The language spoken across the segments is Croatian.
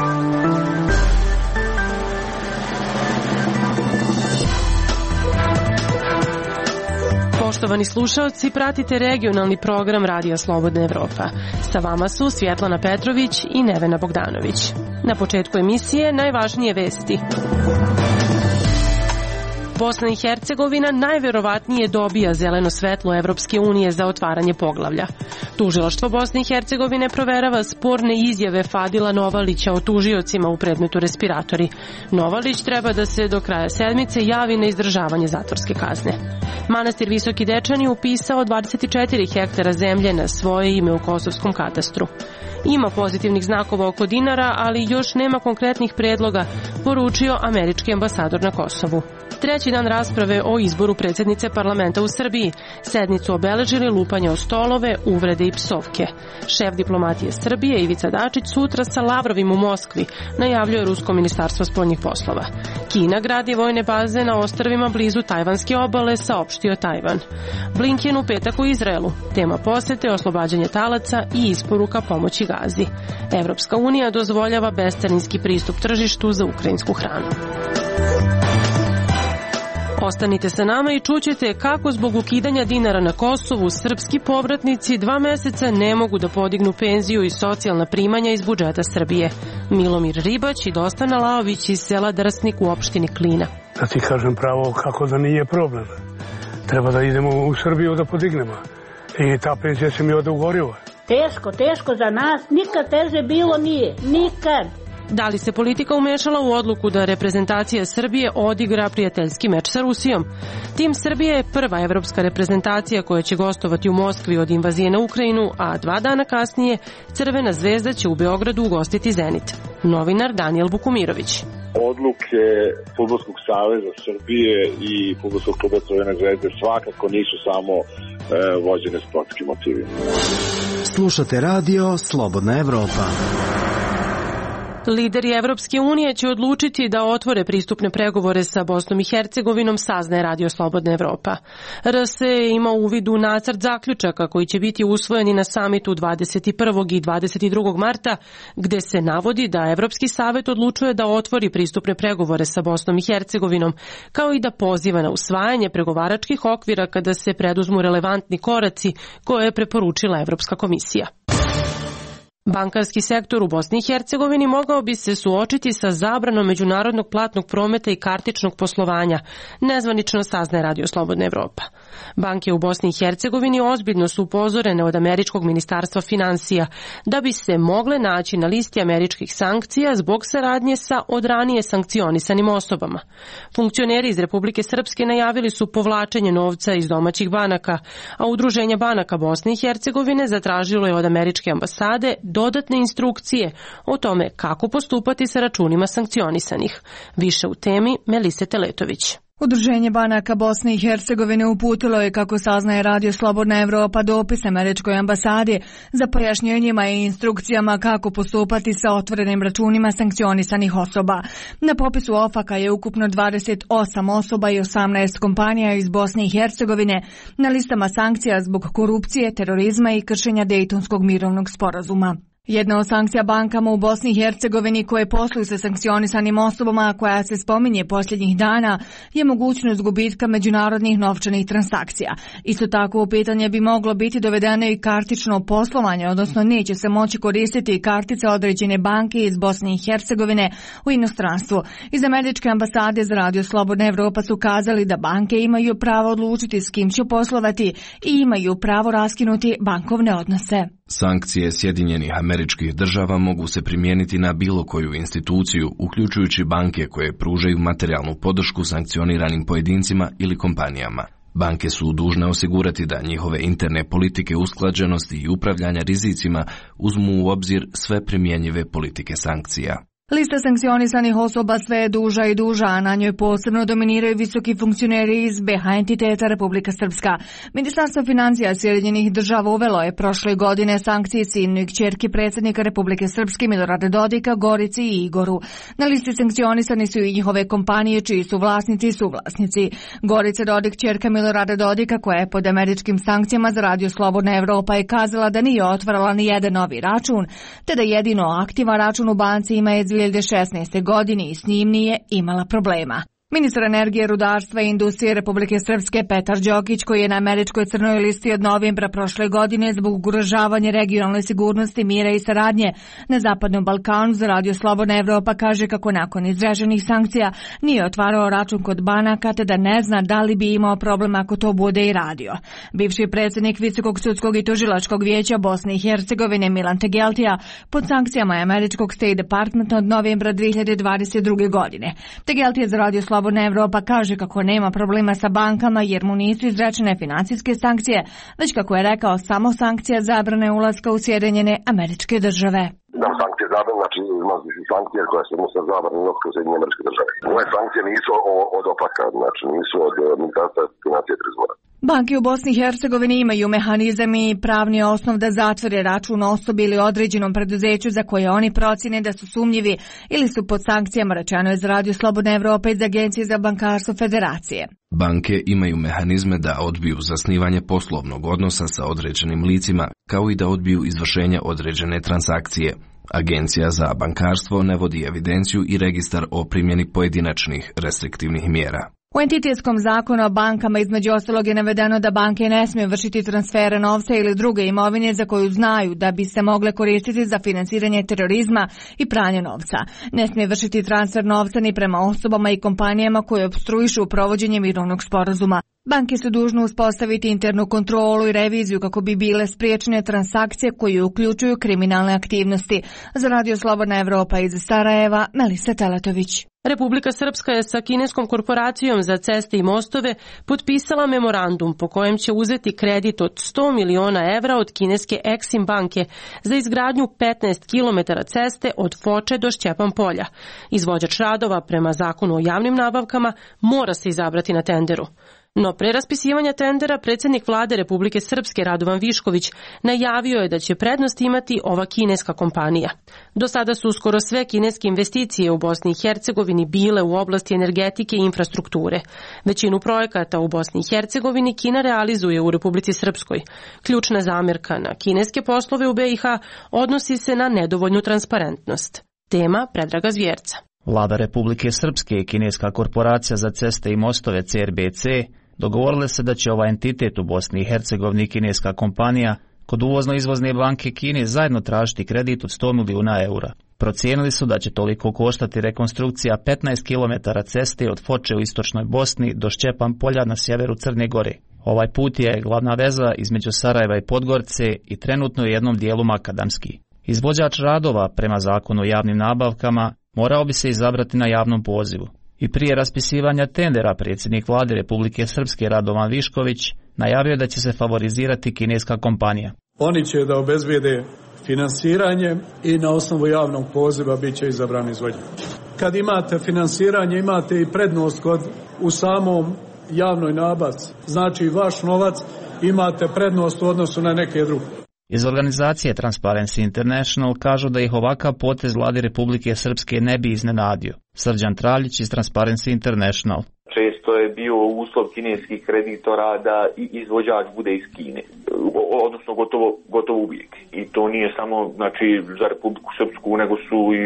Poštovani slušaoci, pratite regionalni program Radija Slobodna Evropa. Sa vama su Svjetlana Petrović i Nevena Bogdanović. Na početku emisije najvažnije vesti. Bosna i Hercegovina najverovatnije dobija zeleno svetlo Evropske unije za otvaranje poglavlja. Tužilaštvo Bosne i Hercegovine proverava sporne izjave Fadila Novalića o tužiocima u predmetu respiratori. Novalić treba da se do kraja sedmice javi na izdržavanje zatvorske kazne. Manastir Visoki Dečani upisao 24 hektara zemlje na svoje ime u Kosovskom katastru. Ima pozitivnih znakova oko dinara, ali još nema konkretnih predloga, poručio američki ambasador na Kosovu. Treći dan rasprave o izboru predsjednice parlamenta u Srbiji. Sednicu obeležili lupanje o stolove, uvrede i psovke. Šef diplomatije Srbije Ivica Dačić sutra sa Lavrovim u Moskvi, najavljuje Rusko ministarstvo spoljnih poslova. Kina gradi vojne baze na ostrvima blizu Tajvanske obale, saopštio Tajvan. Blinken u petak u Izraelu. Tema posete oslobađanje talaca i isporuka pomoći Gazi. Evropska unija dozvoljava bescarinski pristup tržištu za ukrajinsku hranu. Ostanite sa nama i čućete kako zbog ukidanja dinara na Kosovu srpski povratnici 2 meseca ne mogu da podignu penziju i socijalna primanja iz budžeta Srbije. Milomir Ribać i Dostana Laović iz sela Drsnik u opštini Klina. Da ti kažem pravo kako da nije problem. Treba da idemo u Srbiju da podignemo. I ta penzija se mi ode ugoriva. Teško za nas. Nikad teže bilo nije. Nikad. Da li se politika umešala u odluku da reprezentacija Srbije odigra prijateljski meč sa Rusijom? Tim Srbije je prva evropska reprezentacija koja će gostovati u Moskvi od invazije na Ukrajinu, a 2 dana kasnije Crvena zvezda će u Beogradu ugostiti Zenit. Novinar Danijel Bukumirović. Odluke Fudbalskog saveza Srbije i Fudbalskog kluba Crvene zvezde svakako nisu samo vođene sportskim motivima. Slušate radio Slobodna Evropa. Lideri Evropske unije će odlučiti da otvore pristupne pregovore sa Bosnom i Hercegovinom, saznaje Radio Slobodna Evropa. RS ima u vidu nacrt zaključaka koji će biti usvojeni na samitu 21. i 22. marta, gde se navodi da Evropski savet odlučuje da otvori pristupne pregovore sa Bosnom i Hercegovinom, kao i da poziva na usvajanje pregovaračkih okvira kada se preduzmu relevantni koraci koje je preporučila Evropska komisija. Bankarski sektor u Bosni i Hercegovini mogao bi se suočiti sa zabranom međunarodnog platnog prometa i kartičnog poslovanja, nezvanično saznaje Radio Slobodna Evropa. Banke u Bosni i Hercegovini ozbiljno su upozorene od američkog ministarstva finansija da bi se mogle naći na listi američkih sankcija zbog saradnje sa od ranije sankcionisanim osobama. Funkcioneri iz Republike Srpske najavili su povlačenje novca iz domaćih banaka, a Udruženje banaka Bosne i Hercegovine zatražilo je od američke ambasade dodatne instrukcije o tome kako postupati sa računima sankcionisanih. Više u temi Melise Teletović. Udruženje banaka Bosne i Hercegovine uputilo je, kako saznaje Radio Slobodna Evropa, dopis američkoj ambasadi za pojašnjenjima i instrukcijama kako postupati sa otvorenim računima sankcionisanih osoba. Na popisu OFAK-a je ukupno 28 osoba i 18 kompanija iz Bosne i Hercegovine na listama sankcija zbog korupcije, terorizma i kršenja Dejtonskog mirovnog sporazuma. Jedna od sankcija bankama u Bosni i Hercegovini koje posluju sa sankcionisanim osobama, koja se spominje posljednjih dana, je mogućnost gubitka međunarodnih novčanih transakcija. Isto tako u pitanje bi moglo biti dovedeno i kartično poslovanje, odnosno neće se moći koristiti kartice određene banke iz Bosne i Hercegovine u inostranstvu. Iz američke ambasade za Radio Slobodna Evropa su kazali da banke imaju pravo odlučiti s kim će poslovati i imaju pravo raskinuti bankovne odnose. Sankcije Sjedinjenih Američkih Država mogu se primijeniti na bilo koju instituciju, uključujući banke koje pružaju materijalnu podršku sankcioniranim pojedincima ili kompanijama. Banke su dužne osigurati da njihove interne politike usklađenosti i upravljanja rizicima uzmu u obzir sve primjenjive politike sankcija. Lista sankcionisanih osoba sve je duža i duža, a na njoj posebno dominiraju visoki funkcioneri iz BH entiteta Republika Srpska. Ministarstvo financija Sjedinjenih Država uvelo je prošle godine sankcije sinu i kćerki predsjednika Republike Srpske Milorada Dodika, Gorici i Igoru. Na listi sankcionisani su i njihove kompanije čiji su vlasnici i suvlasnici. Gorica Dodik, kćerka Milorada Dodika, koja je pod američkim sankcijama za Radio Slobodna Evropa, je kazala da nije otvarala ni jedan novi račun, te da jedino aktivan račun u banci ima je 2016. godini i s njim nije imala problema. Ministar energije, rudarstva i industrije Republike Srpske Petar Đokić, koji je na američkoj crnoj listi od novembra prošle godine zbog ugrožavanja regionalne sigurnosti, mira i saradnje na Zapadnom Balkanu za Radio Slobodna Evropa, kaže kako nakon izraženih sankcija nije otvarao račun kod banaka, te da ne zna da li bi imao problem ako to bude i radio. Bivši predsjednik Visokog sudskog i tužilačkog vijeća Bosne i Hercegovine Milan Tegeltija pod sankcijama je američkog State Departmenta od novembra 2022. godine. Tegeltija za Radio Slobodna Evropa kaže kako nema problema sa bankama jer mu nisu izrečene financijske sankcije, već kako je rekao samo sankcija zabrane ulaska u Sjedinjene Američke Države. Da, sankcije zabrane, znači sankcije koje se odnose na zabranu ulaska u Sjedinjene Američke Države. Ove sankcije nisu od OPAK-a, znači nisu od Ministarstva financija i turizma. Banke u Bosni i Hercegovini imaju mehanizam i pravni osnov da zatvore račun osobi ili određenom preduzeću za koje oni procjene da su sumnjivi ili su pod sankcijama, rečeno je za Radio Slobodna Evropa iz Agencije za bankarstvo Federacije. Banke imaju mehanizme da odbiju zasnivanje poslovnog odnosa sa određenim licima, kao i da odbiju izvršenje određene transakcije. Agencija za bankarstvo ne vodi evidenciju i registar o primjeni pojedinačnih restriktivnih mjera. U entitetskom zakonu o bankama između ostalog je navedeno da banke ne smiju vršiti transfere novca ili druge imovine za koju znaju da bi se mogle koristiti za financiranje terorizma i pranje novca. Ne smije vršiti transfer novca ni prema osobama i kompanijama koje opstruišu provođenje mirovnog sporazuma. Banke su dužne uspostaviti internu kontrolu i reviziju kako bi bile spriječene transakcije koje uključuju kriminalne aktivnosti. Za Radio Slobodna Evropa iz Sarajeva, Melisa Teletović. Republika Srpska je sa kineskom korporacijom za ceste i mostove potpisala memorandum po kojem će uzeti kredit od 100 miliona evra od kineske Exim banke za izgradnju 15 km ceste od Foče do Šćepan polja. Izvođač radova prema zakonu o javnim nabavkama mora se izabrati na tenderu. No pre raspisivanja tendera predsjednik vlade Republike Srpske Radovan Višković najavio je da će prednost imati ova kineska kompanija. Do sada su skoro sve kineske investicije u Bosni i Hercegovini bile u oblasti energetike i infrastrukture. Većinu projekata u Bosni i Hercegovini Kina realizuje u Republici Srpskoj. Ključna zamjerka na kineske poslove u BiH odnosi se na nedovoljnu transparentnost. Tema Predraga Zvjerca. Vlada Republike Srpske i kineska korporacija za ceste i mostove CRBC dogovorile se da će ovaj entitet u Bosni i Hercegovini i kineska kompanija kod uvozno-izvozne banke Kine zajedno tražiti kredit od 100 milijuna eura. Procijenili su da će toliko koštati rekonstrukcija 15 km ceste od Foče u istočnoj Bosni do Šćepan polja na sjeveru Crne Gore. Ovaj put je glavna veza između Sarajeva i Podgorice i trenutno u jednom dijelu makadamski. Izvođač radova prema zakonu o javnim nabavkama morao bi se izabrati na javnom pozivu. I prije raspisivanja tendera predsjednik vlade Republike Srpske Radovan Višković najavio da će se favorizirati kineska kompanija. Oni će da obezbijede finansiranje i na osnovu javnog poziva bit će izabran izvođač. Kad imate finansiranje, imate i prednost u samom javnoj nabavci. Znači vaš novac imate prednost u odnosu na neke druge. Iz organizacije Transparency International kažu da ih ovakav potez vlade Republike Srpske ne bi iznenadio. Srđan Traljić iz Transparency International. Često je bio uslov kineskih kreditora da izvođač bude iz Kine, odnosno gotovo uvijek. I to nije samo za Republiku Srpsku, nego su i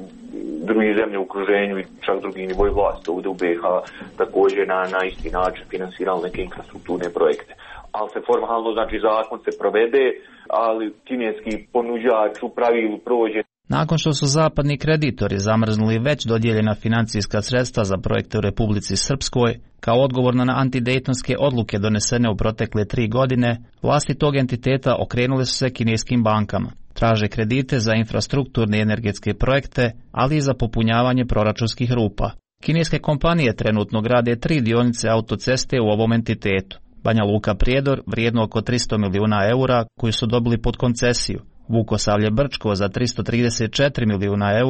druge zemlje u okruženju i čak drugi nivoj vlasti ovdje u BiH također na isti način finansirali neke infrastrukturne projekte. Ali se formalno, zakon se provede, ali kineski ponuđač u pravilu prođe. Nakon što su zapadni kreditori zamrznuli već dodijeljena financijska sredstva za projekte u Republici Srpskoj, kao odgovor na antidejtonske odluke donesene u protekle 3 godine, vlasti tog entiteta okrenule su se kineskim bankama. Traže kredite za infrastrukturne i energetske projekte, ali i za popunjavanje proračunskih rupa. Kineske kompanije trenutno grade 3 dionice autoceste u ovom entitetu. Banja Luka Prijedor vrijedno oko 300 milijuna eura koju su dobili pod koncesiju, Vukosavlje Brčko za 334 milijuna eura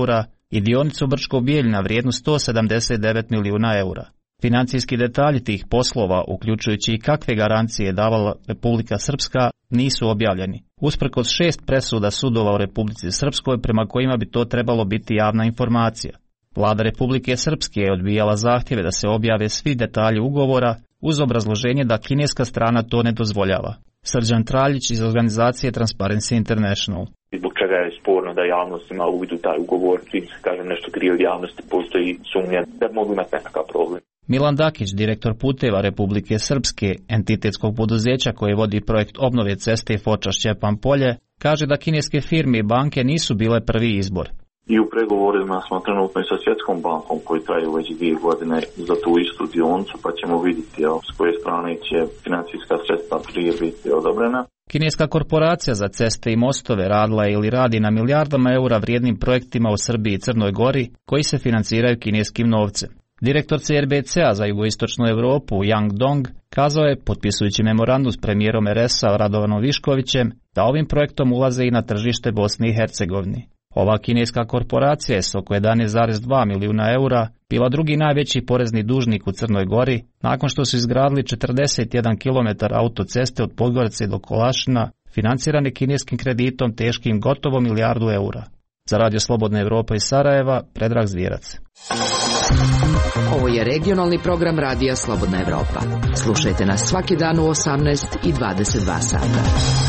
i dionicu Brčko-Bijeljina vrijednu 179 milijuna eura. Financijski detalji tih poslova, uključujući i kakve garancije je davala Republika Srpska, nisu objavljeni, usprkos 6 presuda sudova u Republici Srpskoj prema kojima bi to trebalo biti javna informacija. Vlada Republike Srpske je odbijala zahtjeve da se objave svi detalji ugovora uz obrazloženje da kineska strana to ne dozvoljava. Srđan Traljić iz organizacije Transparency International. Zbog čega je sporno da javnost ima uvid u taj ugovor, čim se kažem nešto krije od javnosti, postoji sumnja da mogu imati nekakav problem. Milan Dakić, direktor puteva Republike Srpske, entitetskog poduzeća koje vodi projekt obnove ceste Foča-Šćepan Polje, kaže da kineske firme i banke nisu bile prvi izbor. I u pregovorima smo trenutno i sa Svjetskom bankom koji traju već 2 godine za tu istu dionicu, pa ćemo vidjeti s koje strane će financijska sredstva prije biti odobrena. Kineska korporacija za ceste i mostove radila je ili radi na milijardama eura vrijednim projektima u Srbiji i Crnoj Gori koji se financiraju kineskim novcem. Direktor CRBC-a za jugoistočnu Europu Yang Dong kazao je, potpisujući memorandum s premijerom RS-a Radovanom Viškovićem, da ovim projektom ulaze i na tržište Bosne i Hercegovine. Ova kineska korporacija je s oko 11,2 milijuna eura bila drugi najveći porezni dužnik u Crnoj Gori nakon što su izgradili 41 km autoceste od Podgorice do Kolašina, financirane kineskim kreditom teškim gotovo milijardu eura. Za Radio Slobodna Evropa iz Sarajeva, Predrag Zvijerac. Ovo je regionalni program Radija Slobodna Evropa. Slušajte nas svaki dan u 18 i 22 sata.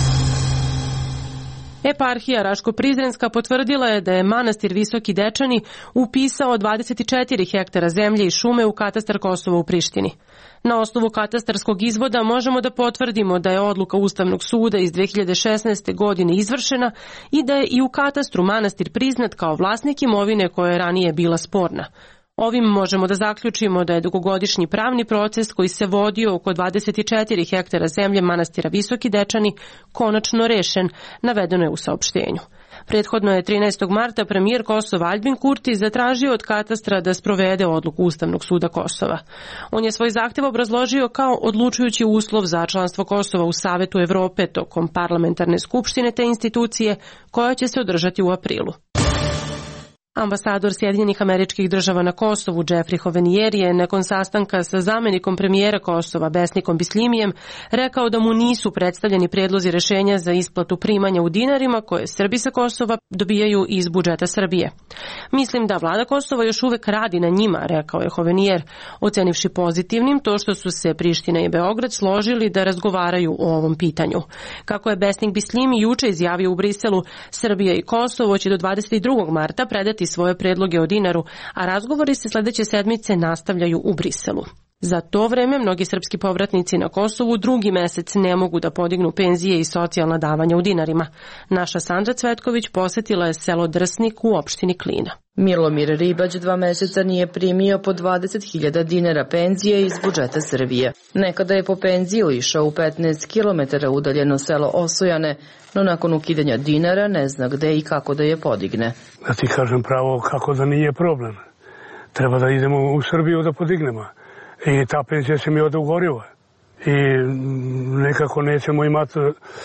Eparhija Raško-Prizrenska potvrdila je da je manastir Visoki Dečani upisao 24 hektara zemlje i šume u katastar Kosova u Prištini. Na osnovu katastarskog izvoda možemo da potvrdimo da je odluka Ustavnog suda iz 2016. godine izvršena i da je i u katastru manastir priznat kao vlasnik imovine koja je ranije bila sporna. Ovim možemo da zaključimo da je dugogodišnji pravni proces koji se vodio oko 24 hektara zemlje manastira Visoki Dečani konačno rešen, navedeno je u saopštenju. Prethodno je 13. marta premijer Kosova Aljbin Kurti zatražio od katastra da sprovede odluku Ustavnog suda Kosova. On je svoj zahtev obrazložio kao odlučujući uslov za članstvo Kosova u Savetu Evrope tokom parlamentarne skupštine te institucije koja će se održati u aprilu. Ambasador Sjedinjenih Američkih Država na Kosovu Jeffrey Hovenier je nakon sastanka sa zamenikom premijera Kosova Besnikom Bislimijem rekao da mu nisu predstavljeni prijedlozi rešenja za isplatu primanja u dinarima koje Srbi sa Kosova dobijaju iz budžeta Srbije. Mislim da vlada Kosova još uvek radi na njima, rekao je Hovenier, ocenivši pozitivnim to što su se Priština i Beograd složili da razgovaraju o ovom pitanju. Kako je Besnik Bislimi juče izjavio u Briselu, Srbija i Kosovo će do 22. marta predati svoje predloge o dinaru, a razgovori se sledeće sedmice nastavljaju u Briselu. Za to vreme mnogi srpski povratnici na Kosovu drugi mesec ne mogu da podignu penzije i socijalna davanja u dinarima. Naša Sandra Cvetković posetila je selo Drsnik u opštini Klina. Milomir Ribać 2 meseca nije primio po 20.000 dinara penzije iz budžeta Srbije. Nekada je po penziju išao u 15 km udaljeno selo Osojane, no nakon ukidanja dinara ne zna gde i kako da je podigne. Da ti kažem pravo kako da nije problem. Treba da idemo u Srbiju da podignemo. I ta penzija se mi ode ugoriva. I nekako nećemo imati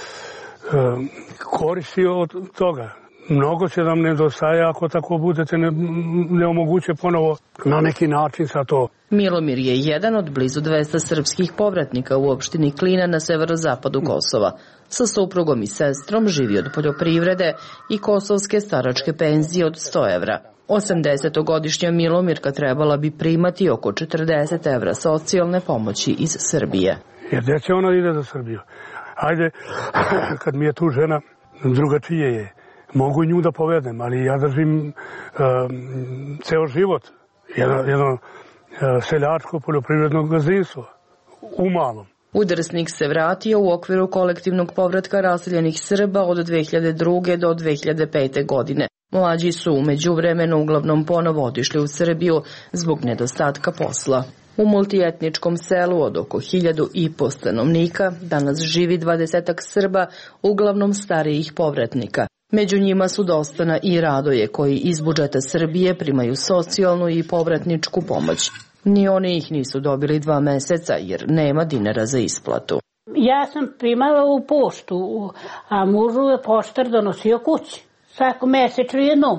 koristi od toga. Mnogo će nam nedostaje ako tako budete ne omoguće ponovo na neki način sa to. Milomir je jedan od blizu 200 srpskih povratnika u opštini Klina na severozapadu Kosova. Sa suprugom i sestrom živi od poljoprivrede i kosovske staračke penzije od 100 evra. 80-godišnja Milomirka trebala bi primati oko 40 evra socijalne pomoći iz Srbije. Jer gdje će ona ide za Srbiju? Ajde, kad mi je tu žena, drugačije je. Mogu nju da povedem, ali ja držim ceo život. Jedno seljačko poljoprivredno gazdinstvo u malom. U Drsnik se vratio u okviru kolektivnog povratka raseljenih Srba od 2002. do 2005. godine. Mlađi su u međuvremenu uglavnom ponovo otišli u Srbiju zbog nedostatka posla. U multietničkom selu od oko 1.500 stanovnika danas živi 20 Srba, uglavnom starijih povratnika. Među njima su Dostana i Radoje koji iz budžeta Srbije primaju socijalnu i povratničku pomoć. Ni oni ih nisu dobili 2 meseca jer nema dinara za isplatu. Ja sam primala u poštu, a mužu je poštar donosio kući. Svako mesečno jednom.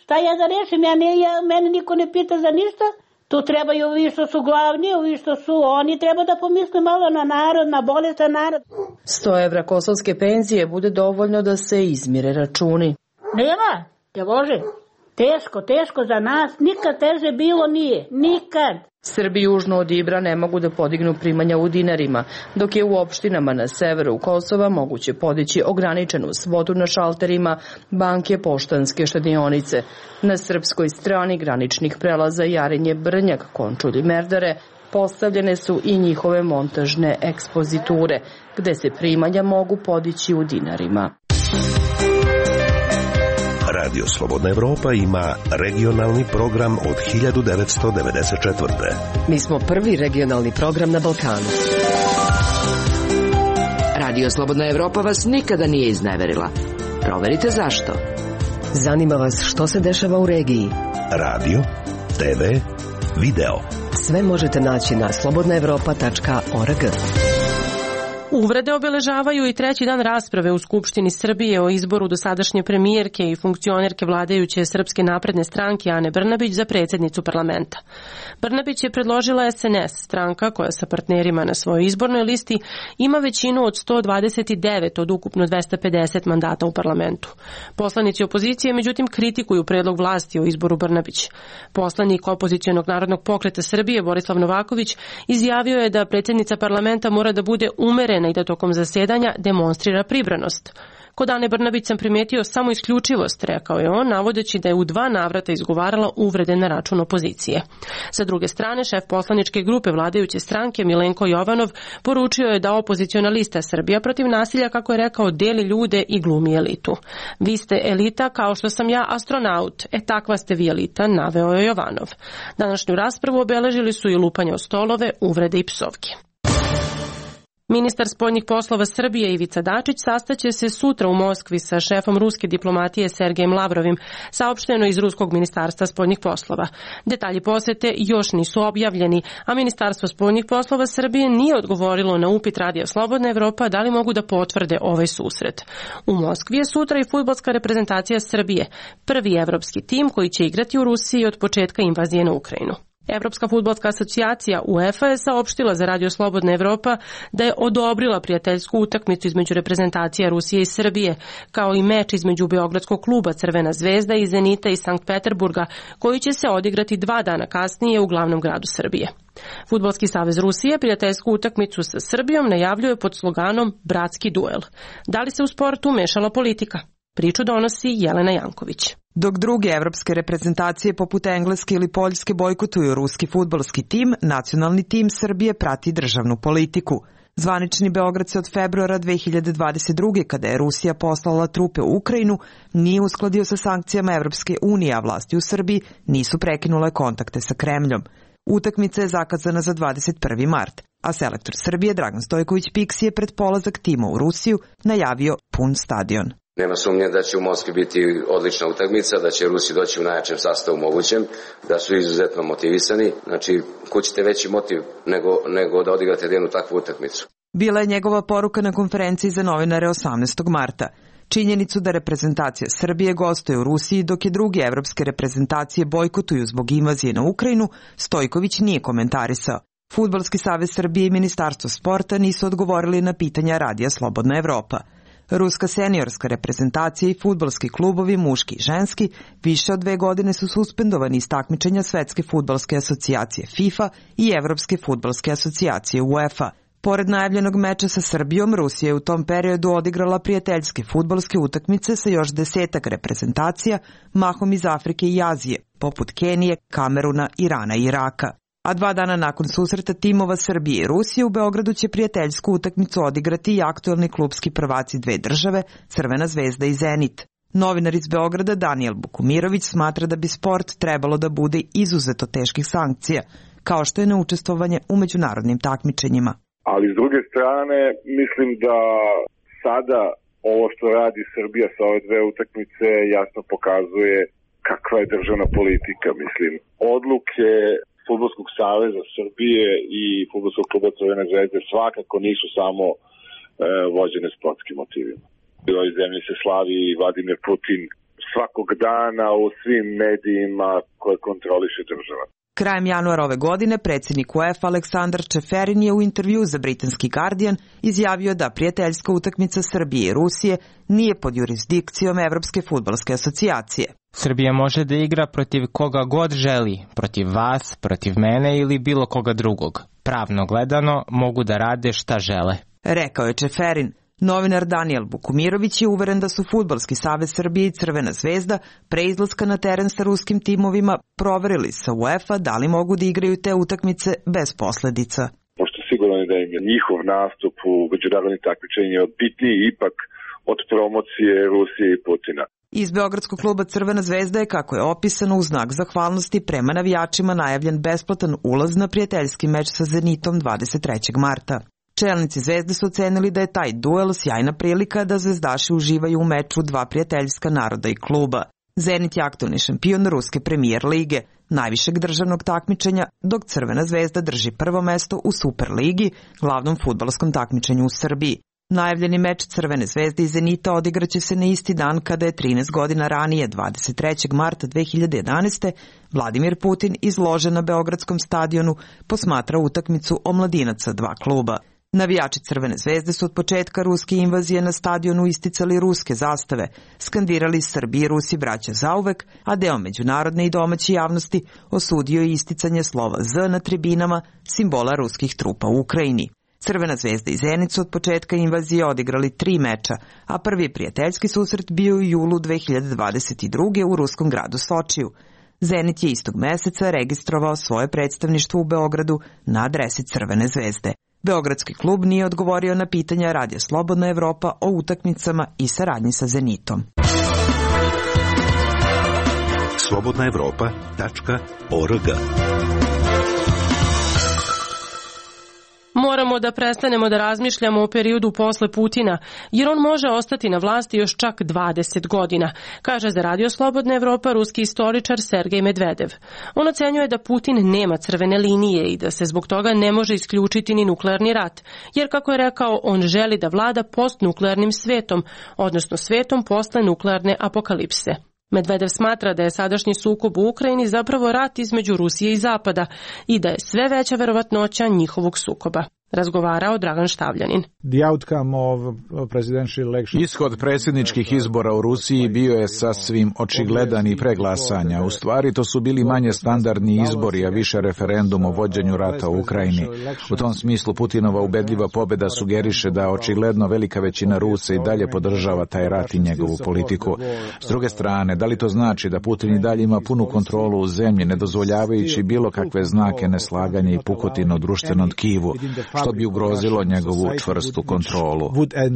Šta ja da rešim? Mene niko ne pita za ništa. Tu trebaju ovi što su glavni, ovi što su, oni treba da pomisle malo na narod, na bolestan narod. 100 evra kosovske penzije bude dovoljno da se izmire računi. Nema, te Bože. Teško za nas, nikad teže bilo nije, nikad. Srbi južno od Ibra ne mogu da podignu primanja u dinarima, dok je u opštinama na severu Kosova moguće podići ograničenu svotu na šalterima banke Poštanske štedionice. Na srpskoj strani graničnih prelaza Jarinje, Brnjak, Končulj i Merdare postavljene su i njihove montažne ekspoziture, gde se primanja mogu podići u dinarima. Radio Slobodna Evropa ima regionalni program od 1994. Mi smo prvi regionalni program na Balkanu. Radio Slobodna Evropa vas nikada nije izneverila. Proverite zašto. Zanima vas što se dešava u regiji. Radio, TV, video. Sve možete naći na slobodnaevropa.org. Uvrede obeležavaju i treći dan rasprave u Skupštini Srbije o izboru dosadašnje premijerke i funkcionerke vladajuće Srpske napredne stranke Ane Brnabić za predsjednicu parlamenta. Brnabić je predložila SNS, stranka koja sa partnerima na svojoj izbornoj listi ima većinu od 129 od ukupno 250 mandata u parlamentu. Poslanici opozicije međutim kritikuju predlog vlasti o izboru Brnabić. Poslanik opozicionog Narodnog pokreta Srbije Borislav Novaković izjavio je da predsjednica parlamenta mora da bude umerena i da tokom zasedanja demonstrira pribranost. Kod Ane Brnabić sam primetio samo isključivost, rekao je on, navodeći da je u 2 navrata izgovarala uvrede na račun opozicije. Sa druge strane, šef poslaničke grupe vladajuće stranke Milenko Jovanov poručio je da opoziciona lista Srbija protiv nasilja, kako je rekao, deli ljude i glumi elitu. Vi ste elita kao što sam ja astronaut. Takva ste vi elita, naveo je Jovanov. Današnju raspravu obeležili su i lupanje o stolove, uvrede i psovke. Ministar spoljnih poslova Srbije Ivica Dačić sastaće se sutra u Moskvi sa šefom ruske diplomatije Sergejem Lavrovim, saopšteno iz Ruskog ministarstva spoljnih poslova. Detalji posete još nisu objavljeni, a Ministarstvo spoljnih poslova Srbije nije odgovorilo na upit Radija Slobodna Evropa da li mogu da potvrde ovaj susret. U Moskvi je sutra i fudbalska reprezentacija Srbije, prvi evropski tim koji će igrati u Rusiji od početka invazije na Ukrajinu. Evropska fudbalska asocijacija UEFA je saopštila za Radio Slobodna Evropa da je odobrila prijateljsku utakmicu između reprezentacija Rusije i Srbije, kao i meč između Beogradskog kluba Crvena zvezda i Zenita iz Sankt Peterburga, koji će se odigrati 2 dana kasnije u glavnom gradu Srbije. Fudbalski savez Rusije prijateljsku utakmicu sa Srbijom najavljuje pod sloganom Bratski duel. Da li se u sport umešala politika? Priču donosi Jelena Janković. Dok druge evropske reprezentacije poput Engleske ili Poljske bojkotuju ruski fudbalski tim, nacionalni tim Srbije prati državnu politiku. Zvanični Beograd se od februara 2022. kada je Rusija poslala trupe u Ukrajinu, nije uskladio sa sankcijama Evropske unije, a vlasti u Srbiji nisu prekinule kontakte sa Kremljom. Utakmica je zakazana za 21. mart, a selektor Srbije Dragan Stojković Piksi je pred polazak tima u Rusiju najavio pun stadion. Nema sumnje da će u Moskvi biti odlična utakmica, da će Rusi doći u najjačem sastavu mogućem, da su izuzetno motivisani. Znači, ko ćete veći motiv nego da odigrate jednu takvu utakmicu? Bila je njegova poruka na konferenciji za novinare 18. marta. Činjenicu da reprezentacija Srbije gostuje u Rusiji dok je druge evropske reprezentacije bojkotuju zbog invazije na Ukrajinu, Stojković nije komentarisao. Fudbalski savez Srbije i Ministarstvo sporta nisu odgovorili na pitanja Radija Slobodna Evropa. Ruska seniorska reprezentacija i fudbalski klubovi, muški i ženski, više od 2 godine su suspendovani iz takmičenja Svetske fudbalske asocijacije FIFA i Evropske fudbalske asocijacije UEFA. Pored najavljenog meča sa Srbijom, Rusija je u tom periodu odigrala prijateljske fudbalske utakmice sa još 10 reprezentacija, mahom iz Afrike i Azije, poput Kenije, Kameruna, Irana i Iraka. A 2 dana nakon susreta timova Srbije i Rusije u Beogradu će prijateljsku utakmicu odigrati i aktuelni klubski prvaci 2 države, Crvena zvezda i Zenit. Novinar iz Beograda Danijel Bukumirović smatra da bi sport trebalo da bude izuzeto teških sankcija, kao što je neučestvovanje u međunarodnim takmičenjima. Ali s druge strane, mislim da sada ovo što radi Srbija sa ove 2 utakmice jasno pokazuje kakva je državna politika. Mislim, odluke Fudbalskog saveza Srbije i Fudbalskog kluba Crvene zvezde svakako nisu samo vođene sportskim motivima. U ovoj zemlji se slavi Vladimir Putin, svakog dana u svim medijima koje kontroliše država. Krajem januara ove godine predsjednik UEFA Aleksandar Čeferin je u intervju za britanski Guardian izjavio da prijateljska utakmica Srbije i Rusije nije pod jurisdikcijom Evropske fudbalske asocijacije. Srbija može da igra protiv koga god želi, protiv vas, protiv mene ili bilo koga drugog. Pravno gledano mogu da rade šta žele. Rekao je Čeferin. Novinar Danijel Bukumirović je uveren da su Fudbalski savez Srbije i Crvena zvezda pre izlaska na teren sa ruskim timovima proverili sa UEFA da li mogu da igraju te utakmice bez posledica. Pošto sigurno je da im je njihov nastup u međunarodnim takmičenjima bitniji ipak od promocije Rusije i Putina. Iz Beogradskog kluba Crvena zvezda je, kako je opisano, u znak zahvalnosti prema navijačima najavljen besplatan ulaz na prijateljski meč sa Zenitom 23. marta. Čelnici Zvezde su ocenili da je taj duel sjajna prilika da zvezdaši uživaju u meču dva prijateljska naroda i kluba. Zenit je aktualni šampion Ruske premijer lige, najvišeg državnog takmičenja, dok Crvena zvezda drži prvo mesto u Superligi, glavnom fudbalskom takmičenju u Srbiji. Najavljeni meč Crvene zvezde i Zenita odigraće se na isti dan kada je 13 godina ranije, 23. marta 2011. Vladimir Putin izložen na Beogradskom stadionu posmatra utakmicu omladinaca dva kluba. Navijači Crvene zvezde su od početka ruske invazije na stadionu isticali ruske zastave, skandirali Srbi i Rusi braća zauvek, a deo međunarodne i domaće javnosti osudio je isticanje slova Z na tribinama, simbola ruskih trupa u Ukrajini. Crvena zvezda i Zenit su od početka invazije odigrali 3 meča, a prvi prijateljski susret bio u julu 2022. u ruskom gradu Sočiju. Zenit je istog meseca registrovao svoje predstavništvo u Beogradu na adresi Crvene zvezde. Beogradski klub nije odgovorio na pitanja Radija Slobodna Evropa o utakmicama i saradnji sa Zenitom. slobodnaevropa.org Moramo da prestanemo da razmišljamo o periodu posle Putina, jer on može ostati na vlasti još čak 20 godina, kaže za Radio Slobodna Evropa ruski istoričar Sergej Medvedev. On ocenjuje da Putin nema crvene linije i da se zbog toga ne može isključiti ni nuklearni rat, jer, kako je rekao, on želi da vlada postnuklearnim svetom, odnosno svetom posle nuklearne apokalipse. Medvedev smatra da je sadašnji sukob u Ukrajini zapravo rat između Rusije i Zapada i da je sve veća verovatnoća njihovog sukoba. Razgovarao Dragan Štavljanin. Ishod predsjedničkih izbora u Rusiji bio je sasvim očigledan i preglasanja. U stvari to su bili manje standardni izbori, a više referendum o vođenju rata u Ukrajini. U tom smislu Putinova ubedljiva pobjeda sugeriše da očigledno velika većina Rusa i dalje podržava taj rat i njegovu politiku. S druge strane, da li to znači da Putin i dalje ima punu kontrolu u zemlji, ne dozvoljavajući bilo kakve znake neslaganja i pukotinu u društvenom tkivu, što bi ugrozilo njegovu čvrstu kontrolu?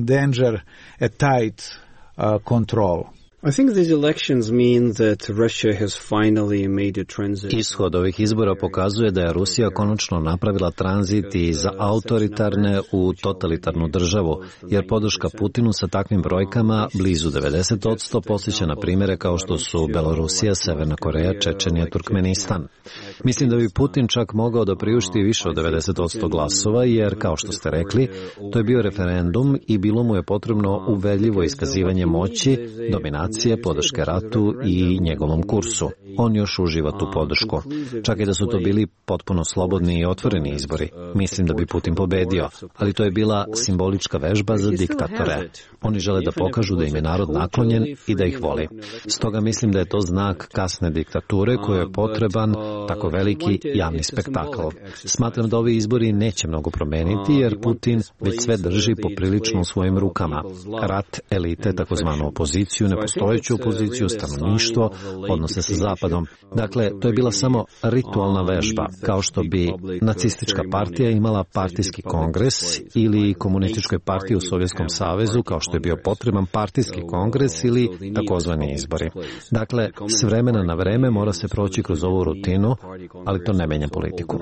Ishod ovih izbora pokazuje da je Rusija konačno napravila tranzit iz autoritarne u totalitarnu državu, jer podrška Putinu sa takvim brojkama blizu 90% posjeća na primjere kao što su Belorusija, Severna Koreja, Čečenija, Turkmenistan. Mislim da bi Putin čak mogao da priušti više od 90% glasova, jer, kao što ste rekli, to je bio referendum i bilo mu je potrebno uverljivo iskazivanje moći, dominacije, podrške ratu i njegovom kursu. On još uživa tu podršku. Čak i da su to bili potpuno slobodni i otvoreni izbori. Mislim da bi Putin pobedio, ali to je bila simbolička vežba za diktatore. Oni žele da pokažu da im je narod naklonjen i da ih voli. Stoga mislim da je to znak kasne diktature kojoj je potreban tako veliki javni spektakl. Smatram da ovi izbori neće mnogo promeniti, jer Putin već sve drži poprilično u svojim rukama. Rat elite, takozvanu opoziciju, nepostojeću opoziciju, stanovništvo, odnose sa Zapadom. Dakle, to je bila samo ritualna vežba, kao što bi nacistička partija imala partijski kongres ili komunističkoj partiji u Sovjetskom savezu, kao što je bio potreban partijski kongres ili takozvani izbori. Dakle, s vremena na vreme mora se proći kroz ovu rutinu, ali to ne menja politiku.